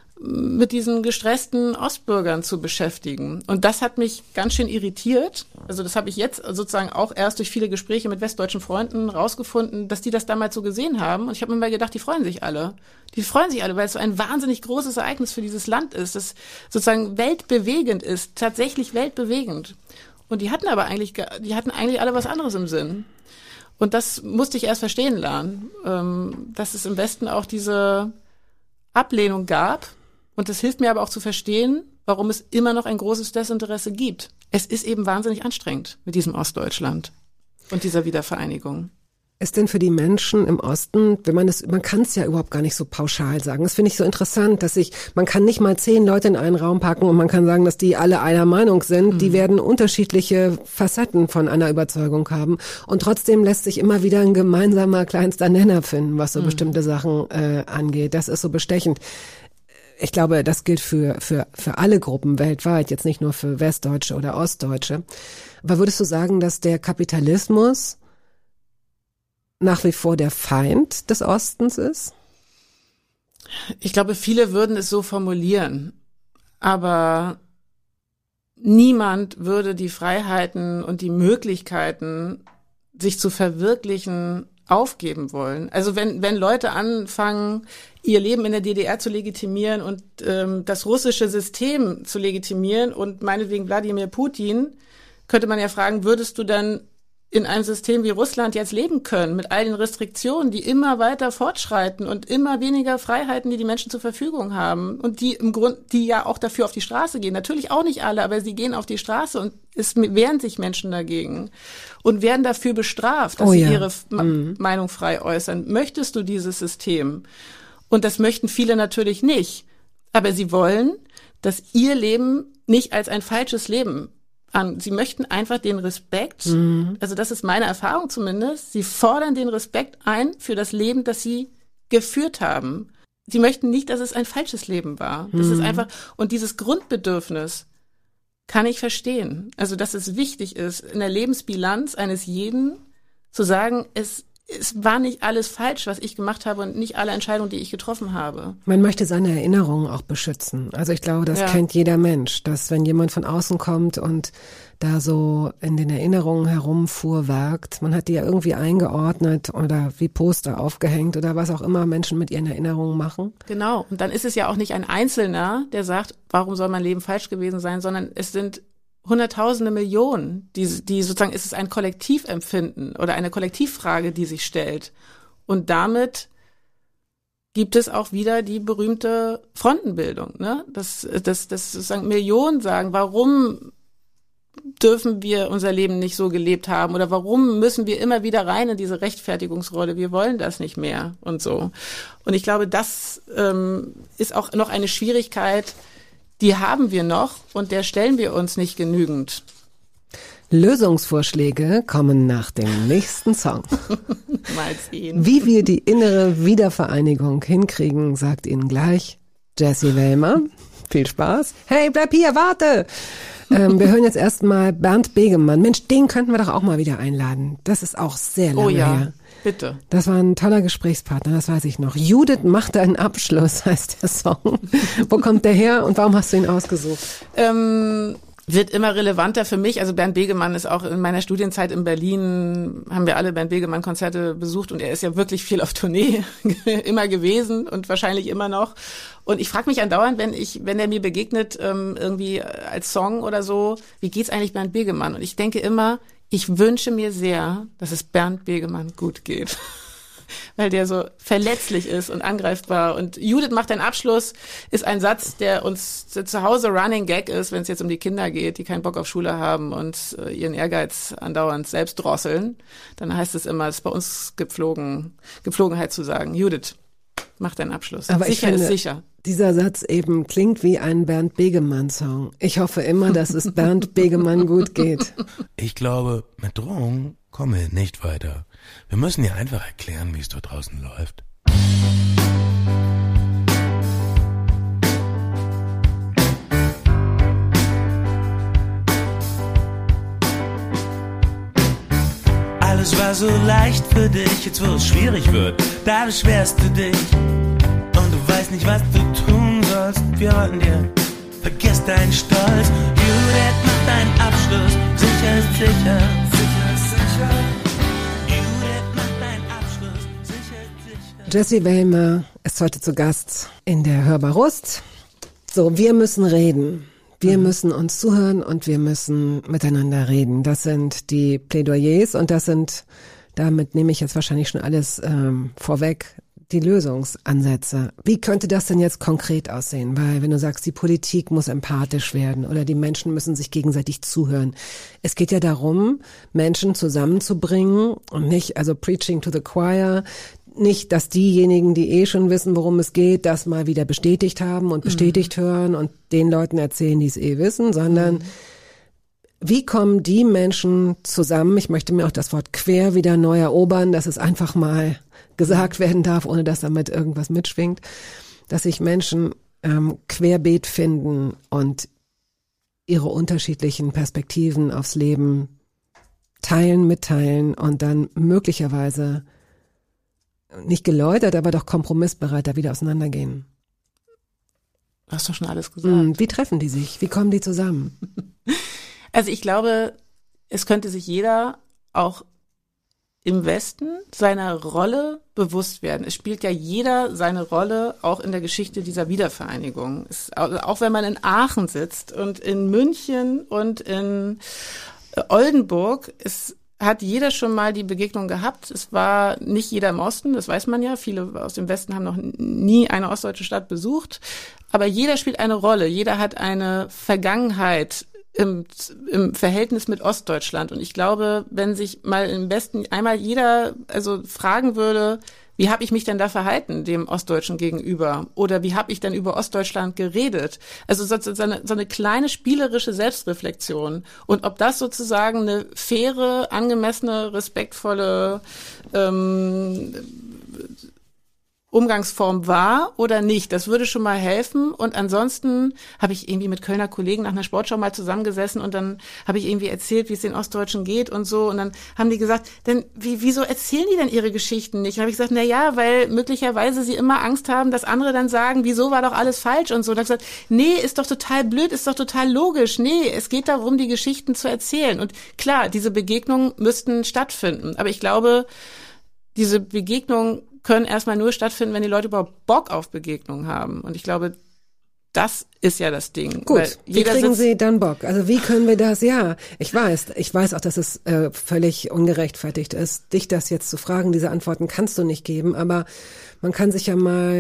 mit diesen gestressten Ostbürgern zu beschäftigen. Und das hat mich ganz schön irritiert. Also das habe ich jetzt sozusagen auch erst durch viele Gespräche mit westdeutschen Freunden rausgefunden, dass die das damals so gesehen haben. Und ich habe mir mal gedacht, die freuen sich alle. Die freuen sich alle, weil es so ein wahnsinnig großes Ereignis für dieses Land ist, das sozusagen weltbewegend ist, tatsächlich weltbewegend. Und die hatten aber eigentlich, die hatten eigentlich alle was anderes im Sinn. Und das musste ich erst verstehen lernen, dass es im Westen auch diese Ablehnung gab. Und das hilft mir aber auch zu verstehen, warum es immer noch ein großes Desinteresse gibt. Es ist eben wahnsinnig anstrengend mit diesem Ostdeutschland und dieser Wiedervereinigung. Ist denn für die Menschen im Osten, wenn man es, man kann es ja überhaupt gar nicht so pauschal sagen. Das finde ich so interessant, dass ich, man kann nicht mal zehn Leute in einen Raum packen und man kann sagen, dass die alle einer Meinung sind. Mhm. Die werden unterschiedliche Facetten von einer Überzeugung haben. Und trotzdem lässt sich immer wieder ein gemeinsamer kleinster Nenner finden, was so mhm. bestimmte Sachen äh, angeht. Das ist so bestechend. Ich glaube, das gilt für, für, für alle Gruppen weltweit, jetzt nicht nur für Westdeutsche oder Ostdeutsche. Aber würdest du sagen, dass der Kapitalismus nach wie vor der Feind des Ostens ist? Ich glaube, viele würden es so formulieren, aber niemand würde die Freiheiten und die Möglichkeiten, sich zu verwirklichen, aufgeben wollen. Also wenn wenn Leute anfangen, ihr Leben in der D D R zu legitimieren und ähm, das russische System zu legitimieren und meinetwegen Wladimir Putin, könnte man ja fragen, würdest du dann in einem System wie Russland jetzt leben können, mit all den Restriktionen, die immer weiter fortschreiten und immer weniger Freiheiten, die die Menschen zur Verfügung haben und die im Grund, die ja auch dafür auf die Straße gehen. Natürlich auch nicht alle, aber sie gehen auf die Straße und es wehren sich Menschen dagegen und werden dafür bestraft, dass oh sie ja. ihre mhm. Meinung frei äußern. Möchtest du dieses System? Und das möchten viele natürlich nicht. Aber sie wollen, dass ihr Leben nicht als ein falsches Leben an. Sie möchten einfach den Respekt, mhm. also das ist meine Erfahrung zumindest, sie fordern den Respekt ein für das Leben, das sie geführt haben. Sie möchten nicht, dass es ein falsches Leben war. Das mhm. ist einfach, und dieses Grundbedürfnis kann ich verstehen. Also, dass es wichtig ist, in der Lebensbilanz eines jeden zu sagen, es es war nicht alles falsch, was ich gemacht habe und nicht alle Entscheidungen, die ich getroffen habe. Man möchte seine Erinnerungen auch beschützen. Also ich glaube, das ja. kennt jeder Mensch, dass wenn jemand von außen kommt und da so in den Erinnerungen herumfuhrwerkt, man hat die ja irgendwie eingeordnet oder wie Poster aufgehängt oder was auch immer Menschen mit ihren Erinnerungen machen. Genau. Und dann ist es ja auch nicht ein Einzelner, der sagt, warum soll mein Leben falsch gewesen sein, sondern es sind Hunderttausende Millionen, die, die sozusagen, ist es ein Kollektivempfinden oder eine Kollektivfrage, die sich stellt. Und damit gibt es auch wieder die berühmte Frontenbildung, ne? Das, das, das sozusagen Millionen sagen, warum dürfen wir unser Leben nicht so gelebt haben oder warum müssen wir immer wieder rein in diese Rechtfertigungsrolle, wir wollen das nicht mehr und so. Und ich glaube, das ähm, ist auch noch eine Schwierigkeit, die haben wir noch und der stellen wir uns nicht genügend. Lösungsvorschläge kommen nach dem nächsten Song. Mal sehen. Wie wir die innere Wiedervereinigung hinkriegen, sagt Ihnen gleich Jessie Wellmer. Viel Spaß. Hey, bleib hier, warte! ähm, wir hören jetzt erstmal Bernd Begemann. Mensch, den könnten wir doch auch mal wieder einladen. Das ist auch sehr lange Oh ja, her. bitte. Das war ein toller Gesprächspartner, das weiß ich noch. Judith macht einen Abschluss, heißt der Song. Wo kommt der her und warum hast du ihn ausgesucht? Ähm, wird immer relevanter für mich. Also Bernd Begemann ist auch in meiner Studienzeit in Berlin, haben wir alle Bernd Begemann Konzerte besucht und er ist ja wirklich viel auf Tournee immer gewesen und wahrscheinlich immer noch. Und ich frage mich andauernd, wenn ich, wenn er mir begegnet, ähm, irgendwie als Song oder so, wie geht's eigentlich Bernd Begemann? Und ich denke immer, ich wünsche mir sehr, dass es Bernd Begemann gut geht. Weil der so verletzlich ist und angreifbar. Und Judith macht einen Abschluss, ist ein Satz, der uns zu Hause Running Gag ist, wenn es jetzt um die Kinder geht, die keinen Bock auf Schule haben und äh, ihren Ehrgeiz andauernd selbst drosseln. Dann heißt es immer, es ist bei uns gepflogen, Gepflogenheit zu sagen, Judith, mach deinen Abschluss. Aber sicher ich finde, ist sicher. Dieser Satz eben klingt wie ein Bernd Begemann-Song. Ich hoffe immer, dass es Bernd Begemann gut geht. Ich glaube, mit Drohungen kommen wir nicht weiter. Wir müssen ihr einfach erklären, wie es dort draußen läuft. Alles war so leicht für dich, jetzt wo es schwierig wird, da beschwerst du dich. Und du weißt nicht, was du tun sollst. Wir raten dir, vergiss deinen Stolz. Judith macht deinen Abschluss, sicher ist sicher. Sicher ist sicher. Judith macht deinen Abschluss, sicher ist sicher. Jessie Wellmer ist heute zu Gast in der Hörbar Rust. So, wir müssen reden. Wir mhm. müssen uns zuhören und wir müssen miteinander reden. Das sind die Plädoyers und das sind, damit nehme ich jetzt wahrscheinlich schon alles ähm, vorweg, die Lösungsansätze. Wie könnte das denn jetzt konkret aussehen? Weil wenn du sagst, die Politik muss empathisch werden oder die Menschen müssen sich gegenseitig zuhören. Es geht ja darum, Menschen zusammenzubringen und nicht, also preaching to the choir, nicht, dass diejenigen, die eh schon wissen, worum es geht, das mal wieder bestätigt haben und bestätigt mhm. hören und den Leuten erzählen, die es eh wissen, sondern mhm. wie kommen die Menschen zusammen? Ich möchte mir auch das Wort quer wieder neu erobern, dass es einfach mal gesagt werden darf, ohne dass damit irgendwas mitschwingt, dass sich Menschen ähm, querbeet finden und ihre unterschiedlichen Perspektiven aufs Leben teilen, mitteilen und dann möglicherweise nicht geläutert, aber doch kompromissbereit da wieder auseinandergehen. Hast du schon alles gesagt? Hm, wie treffen die sich? Wie kommen die zusammen? Also ich glaube, es könnte sich jeder auch im Westen seiner Rolle bewusst werden. Es spielt ja jeder seine Rolle, auch in der Geschichte dieser Wiedervereinigung. Es, auch wenn man in Aachen sitzt und in München und in Oldenburg, es hat jeder schon mal die Begegnung gehabt. Es war nicht jeder im Osten, das weiß man ja. Viele aus dem Westen haben noch nie eine ostdeutsche Stadt besucht. Aber jeder spielt eine Rolle. Jeder hat eine Vergangenheit im, im Verhältnis mit Ostdeutschland. Und ich glaube, wenn sich mal im Westen einmal jeder also fragen würde, wie habe ich mich denn da verhalten dem Ostdeutschen gegenüber? Oder wie habe ich denn über Ostdeutschland geredet? Also so, so, eine, so eine kleine spielerische Selbstreflexion. Und ob das sozusagen eine faire, angemessene, respektvolle ähm, Umgangsform war oder nicht, das würde schon mal helfen. Und ansonsten habe ich irgendwie mit Kölner Kollegen nach einer Sportschau mal zusammengesessen und dann habe ich irgendwie erzählt, wie es den Ostdeutschen geht und so. Und dann haben die gesagt, denn wie, wieso erzählen die denn ihre Geschichten nicht? Und dann habe ich gesagt, na ja, weil möglicherweise sie immer Angst haben, dass andere dann sagen, wieso war doch alles falsch und so. Und dann habe ich gesagt, nee, ist doch total blöd, ist doch total logisch. Nee, es geht darum, die Geschichten zu erzählen. Und klar, diese Begegnungen müssten stattfinden. Aber ich glaube, diese Begegnungen können erstmal nur stattfinden, wenn die Leute überhaupt Bock auf Begegnungen haben. Und ich glaube, das ist ja das Ding. Gut, weil wie kriegen Sie dann Bock? Also wie können wir das? Ja, ich weiß, ich weiß auch, dass es äh, völlig ungerechtfertigt ist, dich das jetzt zu fragen. Diese Antworten kannst du nicht geben, aber man kann sich ja mal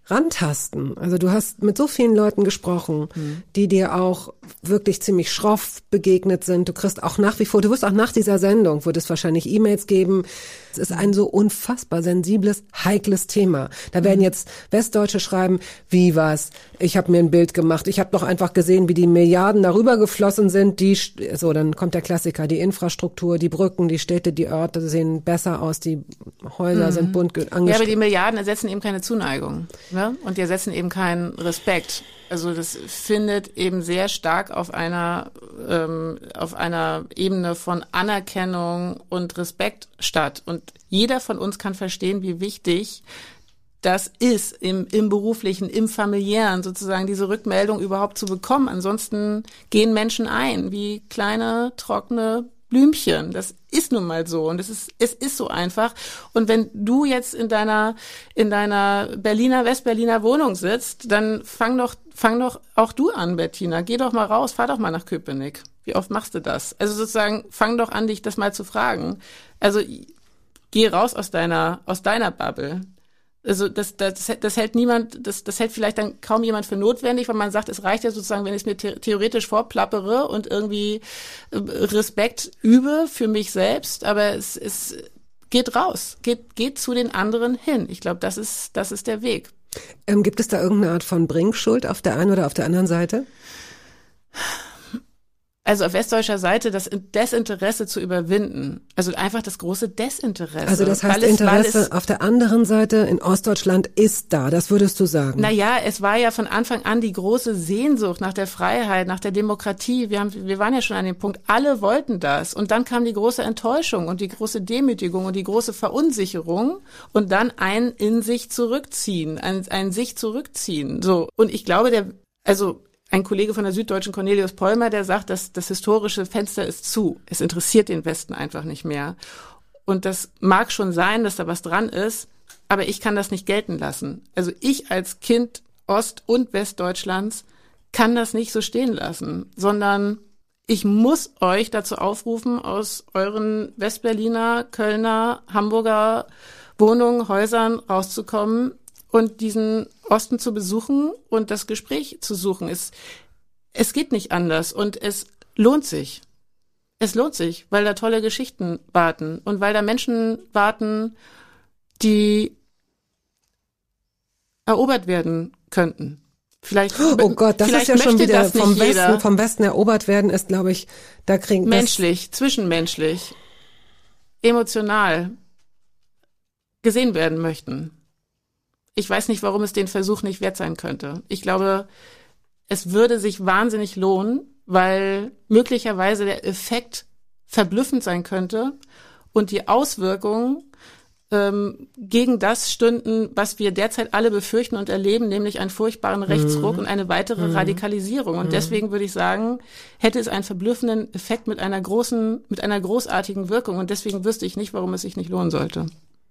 rantasten. Also du hast mit so vielen Leuten gesprochen, mhm. die dir auch wirklich ziemlich schroff begegnet sind. Du kriegst auch nach wie vor, du wirst auch nach dieser Sendung, wird es wahrscheinlich E-Mails geben. Es ist ein so unfassbar sensibles, heikles Thema. Da werden jetzt Westdeutsche schreiben, wie was? Ich habe mir ein Bild gemacht. Ich habe doch einfach gesehen, wie die Milliarden darüber geflossen sind. Die, so, dann kommt der Klassiker, die Infrastruktur, die Brücken, die Städte, die Orte sehen besser aus, die Häuser mhm. sind bunt angestrichen. Ja, aber die Milliarden ersetzen eben keine Zuneigung. Ne? Und die ersetzen eben keinen Respekt. Also das findet eben sehr stark auf einer ähm, auf einer Ebene von Anerkennung und Respekt statt. Und jeder von uns kann verstehen, wie wichtig das ist, im, im beruflichen, im familiären sozusagen diese Rückmeldung überhaupt zu bekommen. Ansonsten gehen Menschen ein wie kleine, trockene Blümchen. Das ist nun mal so und es ist es ist so einfach. Und wenn du jetzt in deiner in deiner Berliner Westberliner Wohnung sitzt, dann fang doch fang doch auch du an, Bettina. Geh doch mal raus, fahr doch mal nach Köpenick. Wie oft machst du das? Also sozusagen fang doch an, dich das mal zu fragen. Also geh raus aus deiner aus deiner Bubble. Also das, das, das hält niemand, das, das hält vielleicht dann kaum jemand für notwendig, weil man sagt, es reicht ja sozusagen, wenn ich es mir the- theoretisch vorplappere und irgendwie Respekt übe für mich selbst, aber es, es geht raus, geht, geht zu den anderen hin. Ich glaube, das ist, das ist der Weg. Ähm, gibt es da irgendeine Art von Bringschuld auf der einen oder auf der anderen Seite? Also auf westdeutscher Seite das Desinteresse zu überwinden. Also einfach das große Desinteresse. Also das heißt, es, Interesse es, auf der anderen Seite in Ostdeutschland ist da, das würdest du sagen? Naja, es war ja von Anfang an die große Sehnsucht nach der Freiheit, nach der Demokratie. Wir haben, wir waren ja schon an dem Punkt, alle wollten das. Und dann kam die große Enttäuschung und die große Demütigung und die große Verunsicherung und dann ein in sich zurückziehen, ein, ein sich zurückziehen. So. Und ich glaube, der, also, ein Kollege von der Süddeutschen, Cornelius Pollmer, der sagt, dass das historische Fenster ist zu. Es interessiert den Westen einfach nicht mehr. Und das mag schon sein, dass da was dran ist, aber ich kann das nicht gelten lassen. Also ich als Kind Ost- und Westdeutschlands kann das nicht so stehen lassen, sondern ich muss euch dazu aufrufen, aus euren Westberliner, Kölner, Hamburger Wohnungen, Häusern rauszukommen und diesen Osten zu besuchen und das Gespräch zu suchen. Es, es geht nicht anders und es lohnt sich. Es lohnt sich, weil da tolle Geschichten warten und weil da Menschen warten, die erobert werden könnten. Vielleicht, oh Gott, das ist ja schon wieder vom Westen, vom Westen erobert werden ist, glaube ich, da kriegen menschlich, zwischenmenschlich, emotional gesehen werden möchten. Ich weiß nicht, warum es den Versuch nicht wert sein könnte. Ich glaube, es würde sich wahnsinnig lohnen, weil möglicherweise der Effekt verblüffend sein könnte und die Auswirkungen ähm, gegen das stünden, was wir derzeit alle befürchten und erleben, nämlich einen furchtbaren Rechtsruck mhm. und eine weitere mhm. Radikalisierung. Und mhm. deswegen würde ich sagen, hätte es einen verblüffenden Effekt mit einer großen, mit einer großartigen Wirkung. Und deswegen wüsste ich nicht, warum es sich nicht lohnen sollte.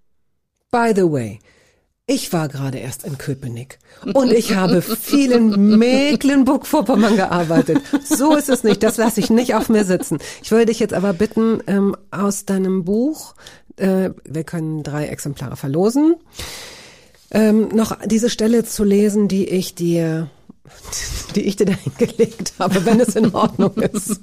By the way, ich war gerade erst in Köpenick und ich habe viel in Mecklenburg-Vorpommern gearbeitet. So ist es nicht, das lasse ich nicht auf mir sitzen. Ich würde dich jetzt aber bitten, ähm, aus deinem Buch, äh, wir können drei Exemplare verlosen, ähm, noch diese Stelle zu lesen, die ich dir, die ich dir dahin gelegt habe, wenn es in Ordnung ist.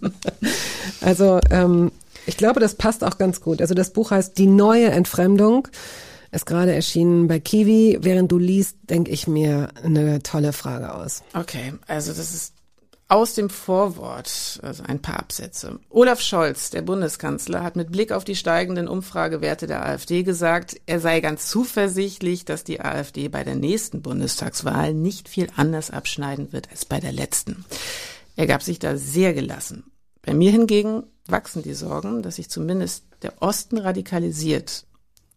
Also ähm, ich glaube, das passt auch ganz gut. Also das Buch heißt Die neue Entfremdung. Ist gerade erschienen bei Kiwi. Während du liest, denke ich mir eine tolle Frage aus. Okay, also das ist aus dem Vorwort, also ein paar Absätze. Olaf Scholz, der Bundeskanzler, hat mit Blick auf die steigenden Umfragewerte der AfD gesagt, er sei ganz zuversichtlich, dass die AfD bei der nächsten Bundestagswahl nicht viel anders abschneiden wird als bei der letzten. Er gab sich da sehr gelassen. Bei mir hingegen wachsen die Sorgen, dass sich zumindest der Osten radikalisiert.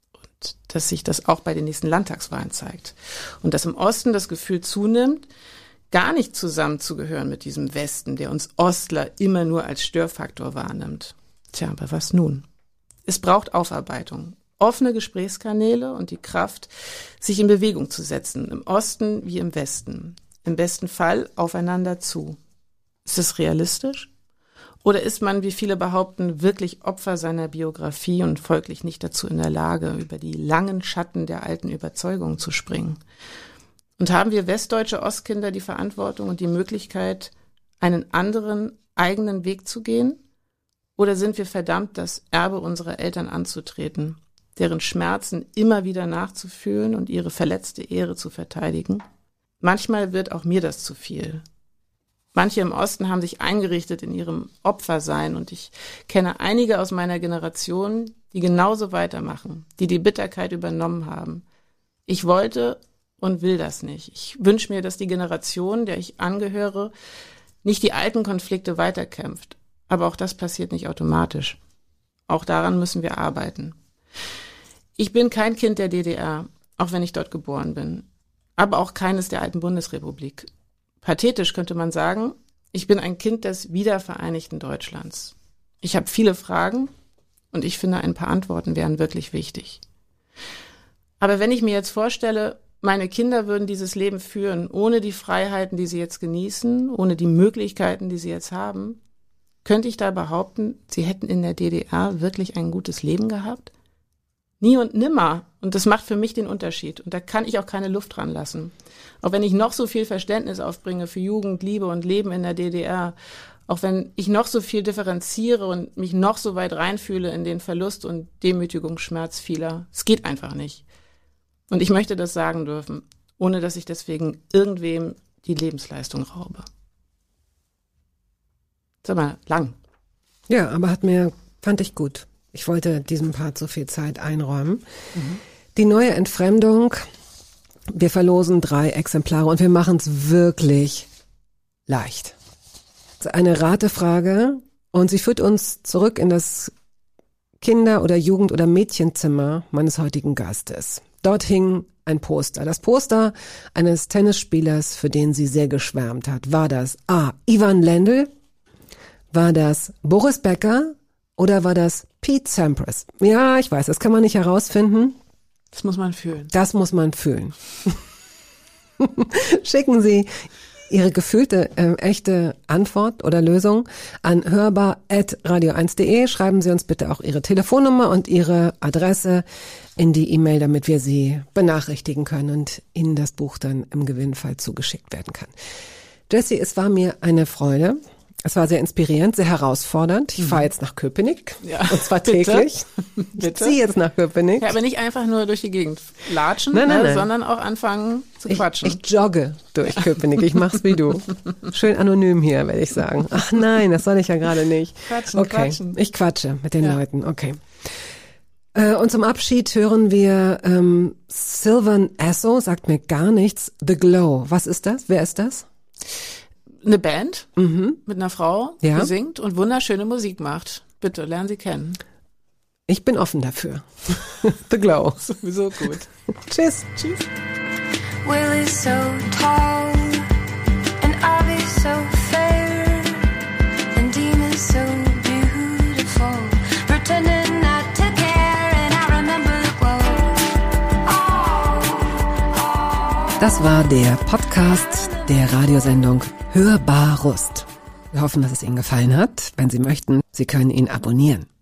Dass sich das auch bei den nächsten Landtagswahlen zeigt. Und dass im Osten das Gefühl zunimmt, gar nicht zusammenzugehören mit diesem Westen, der uns Ostler immer nur als Störfaktor wahrnimmt. Tja, aber was nun? Es braucht Aufarbeitung, offene Gesprächskanäle und die Kraft, sich in Bewegung zu setzen, im Osten wie im Westen. Im besten Fall aufeinander zu. Ist es realistisch? Oder ist man, wie viele behaupten, wirklich Opfer seiner Biografie und folglich nicht dazu in der Lage, über die langen Schatten der alten Überzeugungen zu springen? Und haben wir westdeutsche Ostkinder die Verantwortung und die Möglichkeit, einen anderen, eigenen Weg zu gehen? Oder sind wir verdammt, das Erbe unserer Eltern anzutreten, deren Schmerzen immer wieder nachzufühlen und ihre verletzte Ehre zu verteidigen? Manchmal wird auch mir das zu viel. Manche im Osten haben sich eingerichtet in ihrem Opfersein und ich kenne einige aus meiner Generation, die genauso weitermachen, die die Bitterkeit übernommen haben. Ich wollte und will das nicht. Ich wünsche mir, dass die Generation, der ich angehöre, nicht die alten Konflikte weiterkämpft. Aber auch das passiert nicht automatisch. Auch daran müssen wir arbeiten. Ich bin kein Kind der D D R, auch wenn ich dort geboren bin. Aber auch keines der alten Bundesrepublik. Pathetisch könnte man sagen, ich bin ein Kind des wiedervereinigten Deutschlands. Ich habe viele Fragen und ich finde, ein paar Antworten wären wirklich wichtig. Aber wenn ich mir jetzt vorstelle, meine Kinder würden dieses Leben führen, ohne die Freiheiten, die sie jetzt genießen, ohne die Möglichkeiten, die sie jetzt haben, könnte ich da behaupten, sie hätten in der D D R wirklich ein gutes Leben gehabt? Nie und nimmer. Und das macht für mich den Unterschied. Und da kann ich auch keine Luft dran lassen. Auch wenn ich noch so viel Verständnis aufbringe für Jugend, Liebe und Leben in der D D R, auch wenn ich noch so viel differenziere und mich noch so weit reinfühle in den Verlust und Demütigungsschmerz vieler. Es geht einfach nicht. Und ich möchte das sagen dürfen, ohne dass ich deswegen irgendwem die Lebensleistung raube. Sag mal, lang. Ja, aber hat mir, fand ich gut. Ich wollte diesem Part so viel Zeit einräumen. Mhm. Die neue Entfremdung, wir verlosen drei Exemplare und wir machen es wirklich leicht. Das ist eine Ratefrage und sie führt uns zurück in das Kinder- oder Jugend- oder Mädchenzimmer meines heutigen Gastes. Dort hing ein Poster. Das Poster eines Tennisspielers, für den sie sehr geschwärmt hat. War das A. Ivan Lendl? War das Boris Becker? Oder war das Pete Sampras? Ja, ich weiß, das kann man nicht herausfinden. Das muss man fühlen. Das muss man fühlen. Schicken Sie Ihre gefühlte, äh, echte Antwort oder Lösung an hörbar at radio eins punkt de. Schreiben Sie uns bitte auch Ihre Telefonnummer und Ihre Adresse in die E-Mail, damit wir Sie benachrichtigen können und Ihnen das Buch dann im Gewinnfall zugeschickt werden kann. Jessie, es war mir eine Freude. Es war sehr inspirierend, sehr herausfordernd. Ich fahre jetzt nach Köpenick. Ja, und zwar bitte. täglich. Bitte. Ich ziehe jetzt nach Köpenick. Ja, aber nicht einfach nur durch die Gegend latschen, nein, nein, ne, nein. sondern auch anfangen zu Ich, quatschen. ich jogge durch Köpenick. Ich mach's wie du. Schön anonym hier, werde ich sagen. Ach nein, das soll ich ja gerade nicht. Quatschen, okay. quatschen. Ich quatsche mit den Ja. Leuten. Okay. Äh, und zum Abschied hören wir ähm, Sylvan Esso, sagt mir gar nichts. The Glow. Was ist das? Wer ist das? Eine Band Mhm. mit einer Frau, Ja. die singt und wunderschöne Musik macht. Bitte, lernen Sie kennen. Ich bin offen dafür. The Glow. Sowieso gut. Tschüss. Tschüss. Will is so tall and I'll be so fair and Dean is so beautiful, pretending not to care and I remember the quote. Oh, oh. Das war der Podcast der Radiosendung Hörbar Rust. Wir hoffen, dass es Ihnen gefallen hat. Wenn Sie möchten, Sie können ihn abonnieren.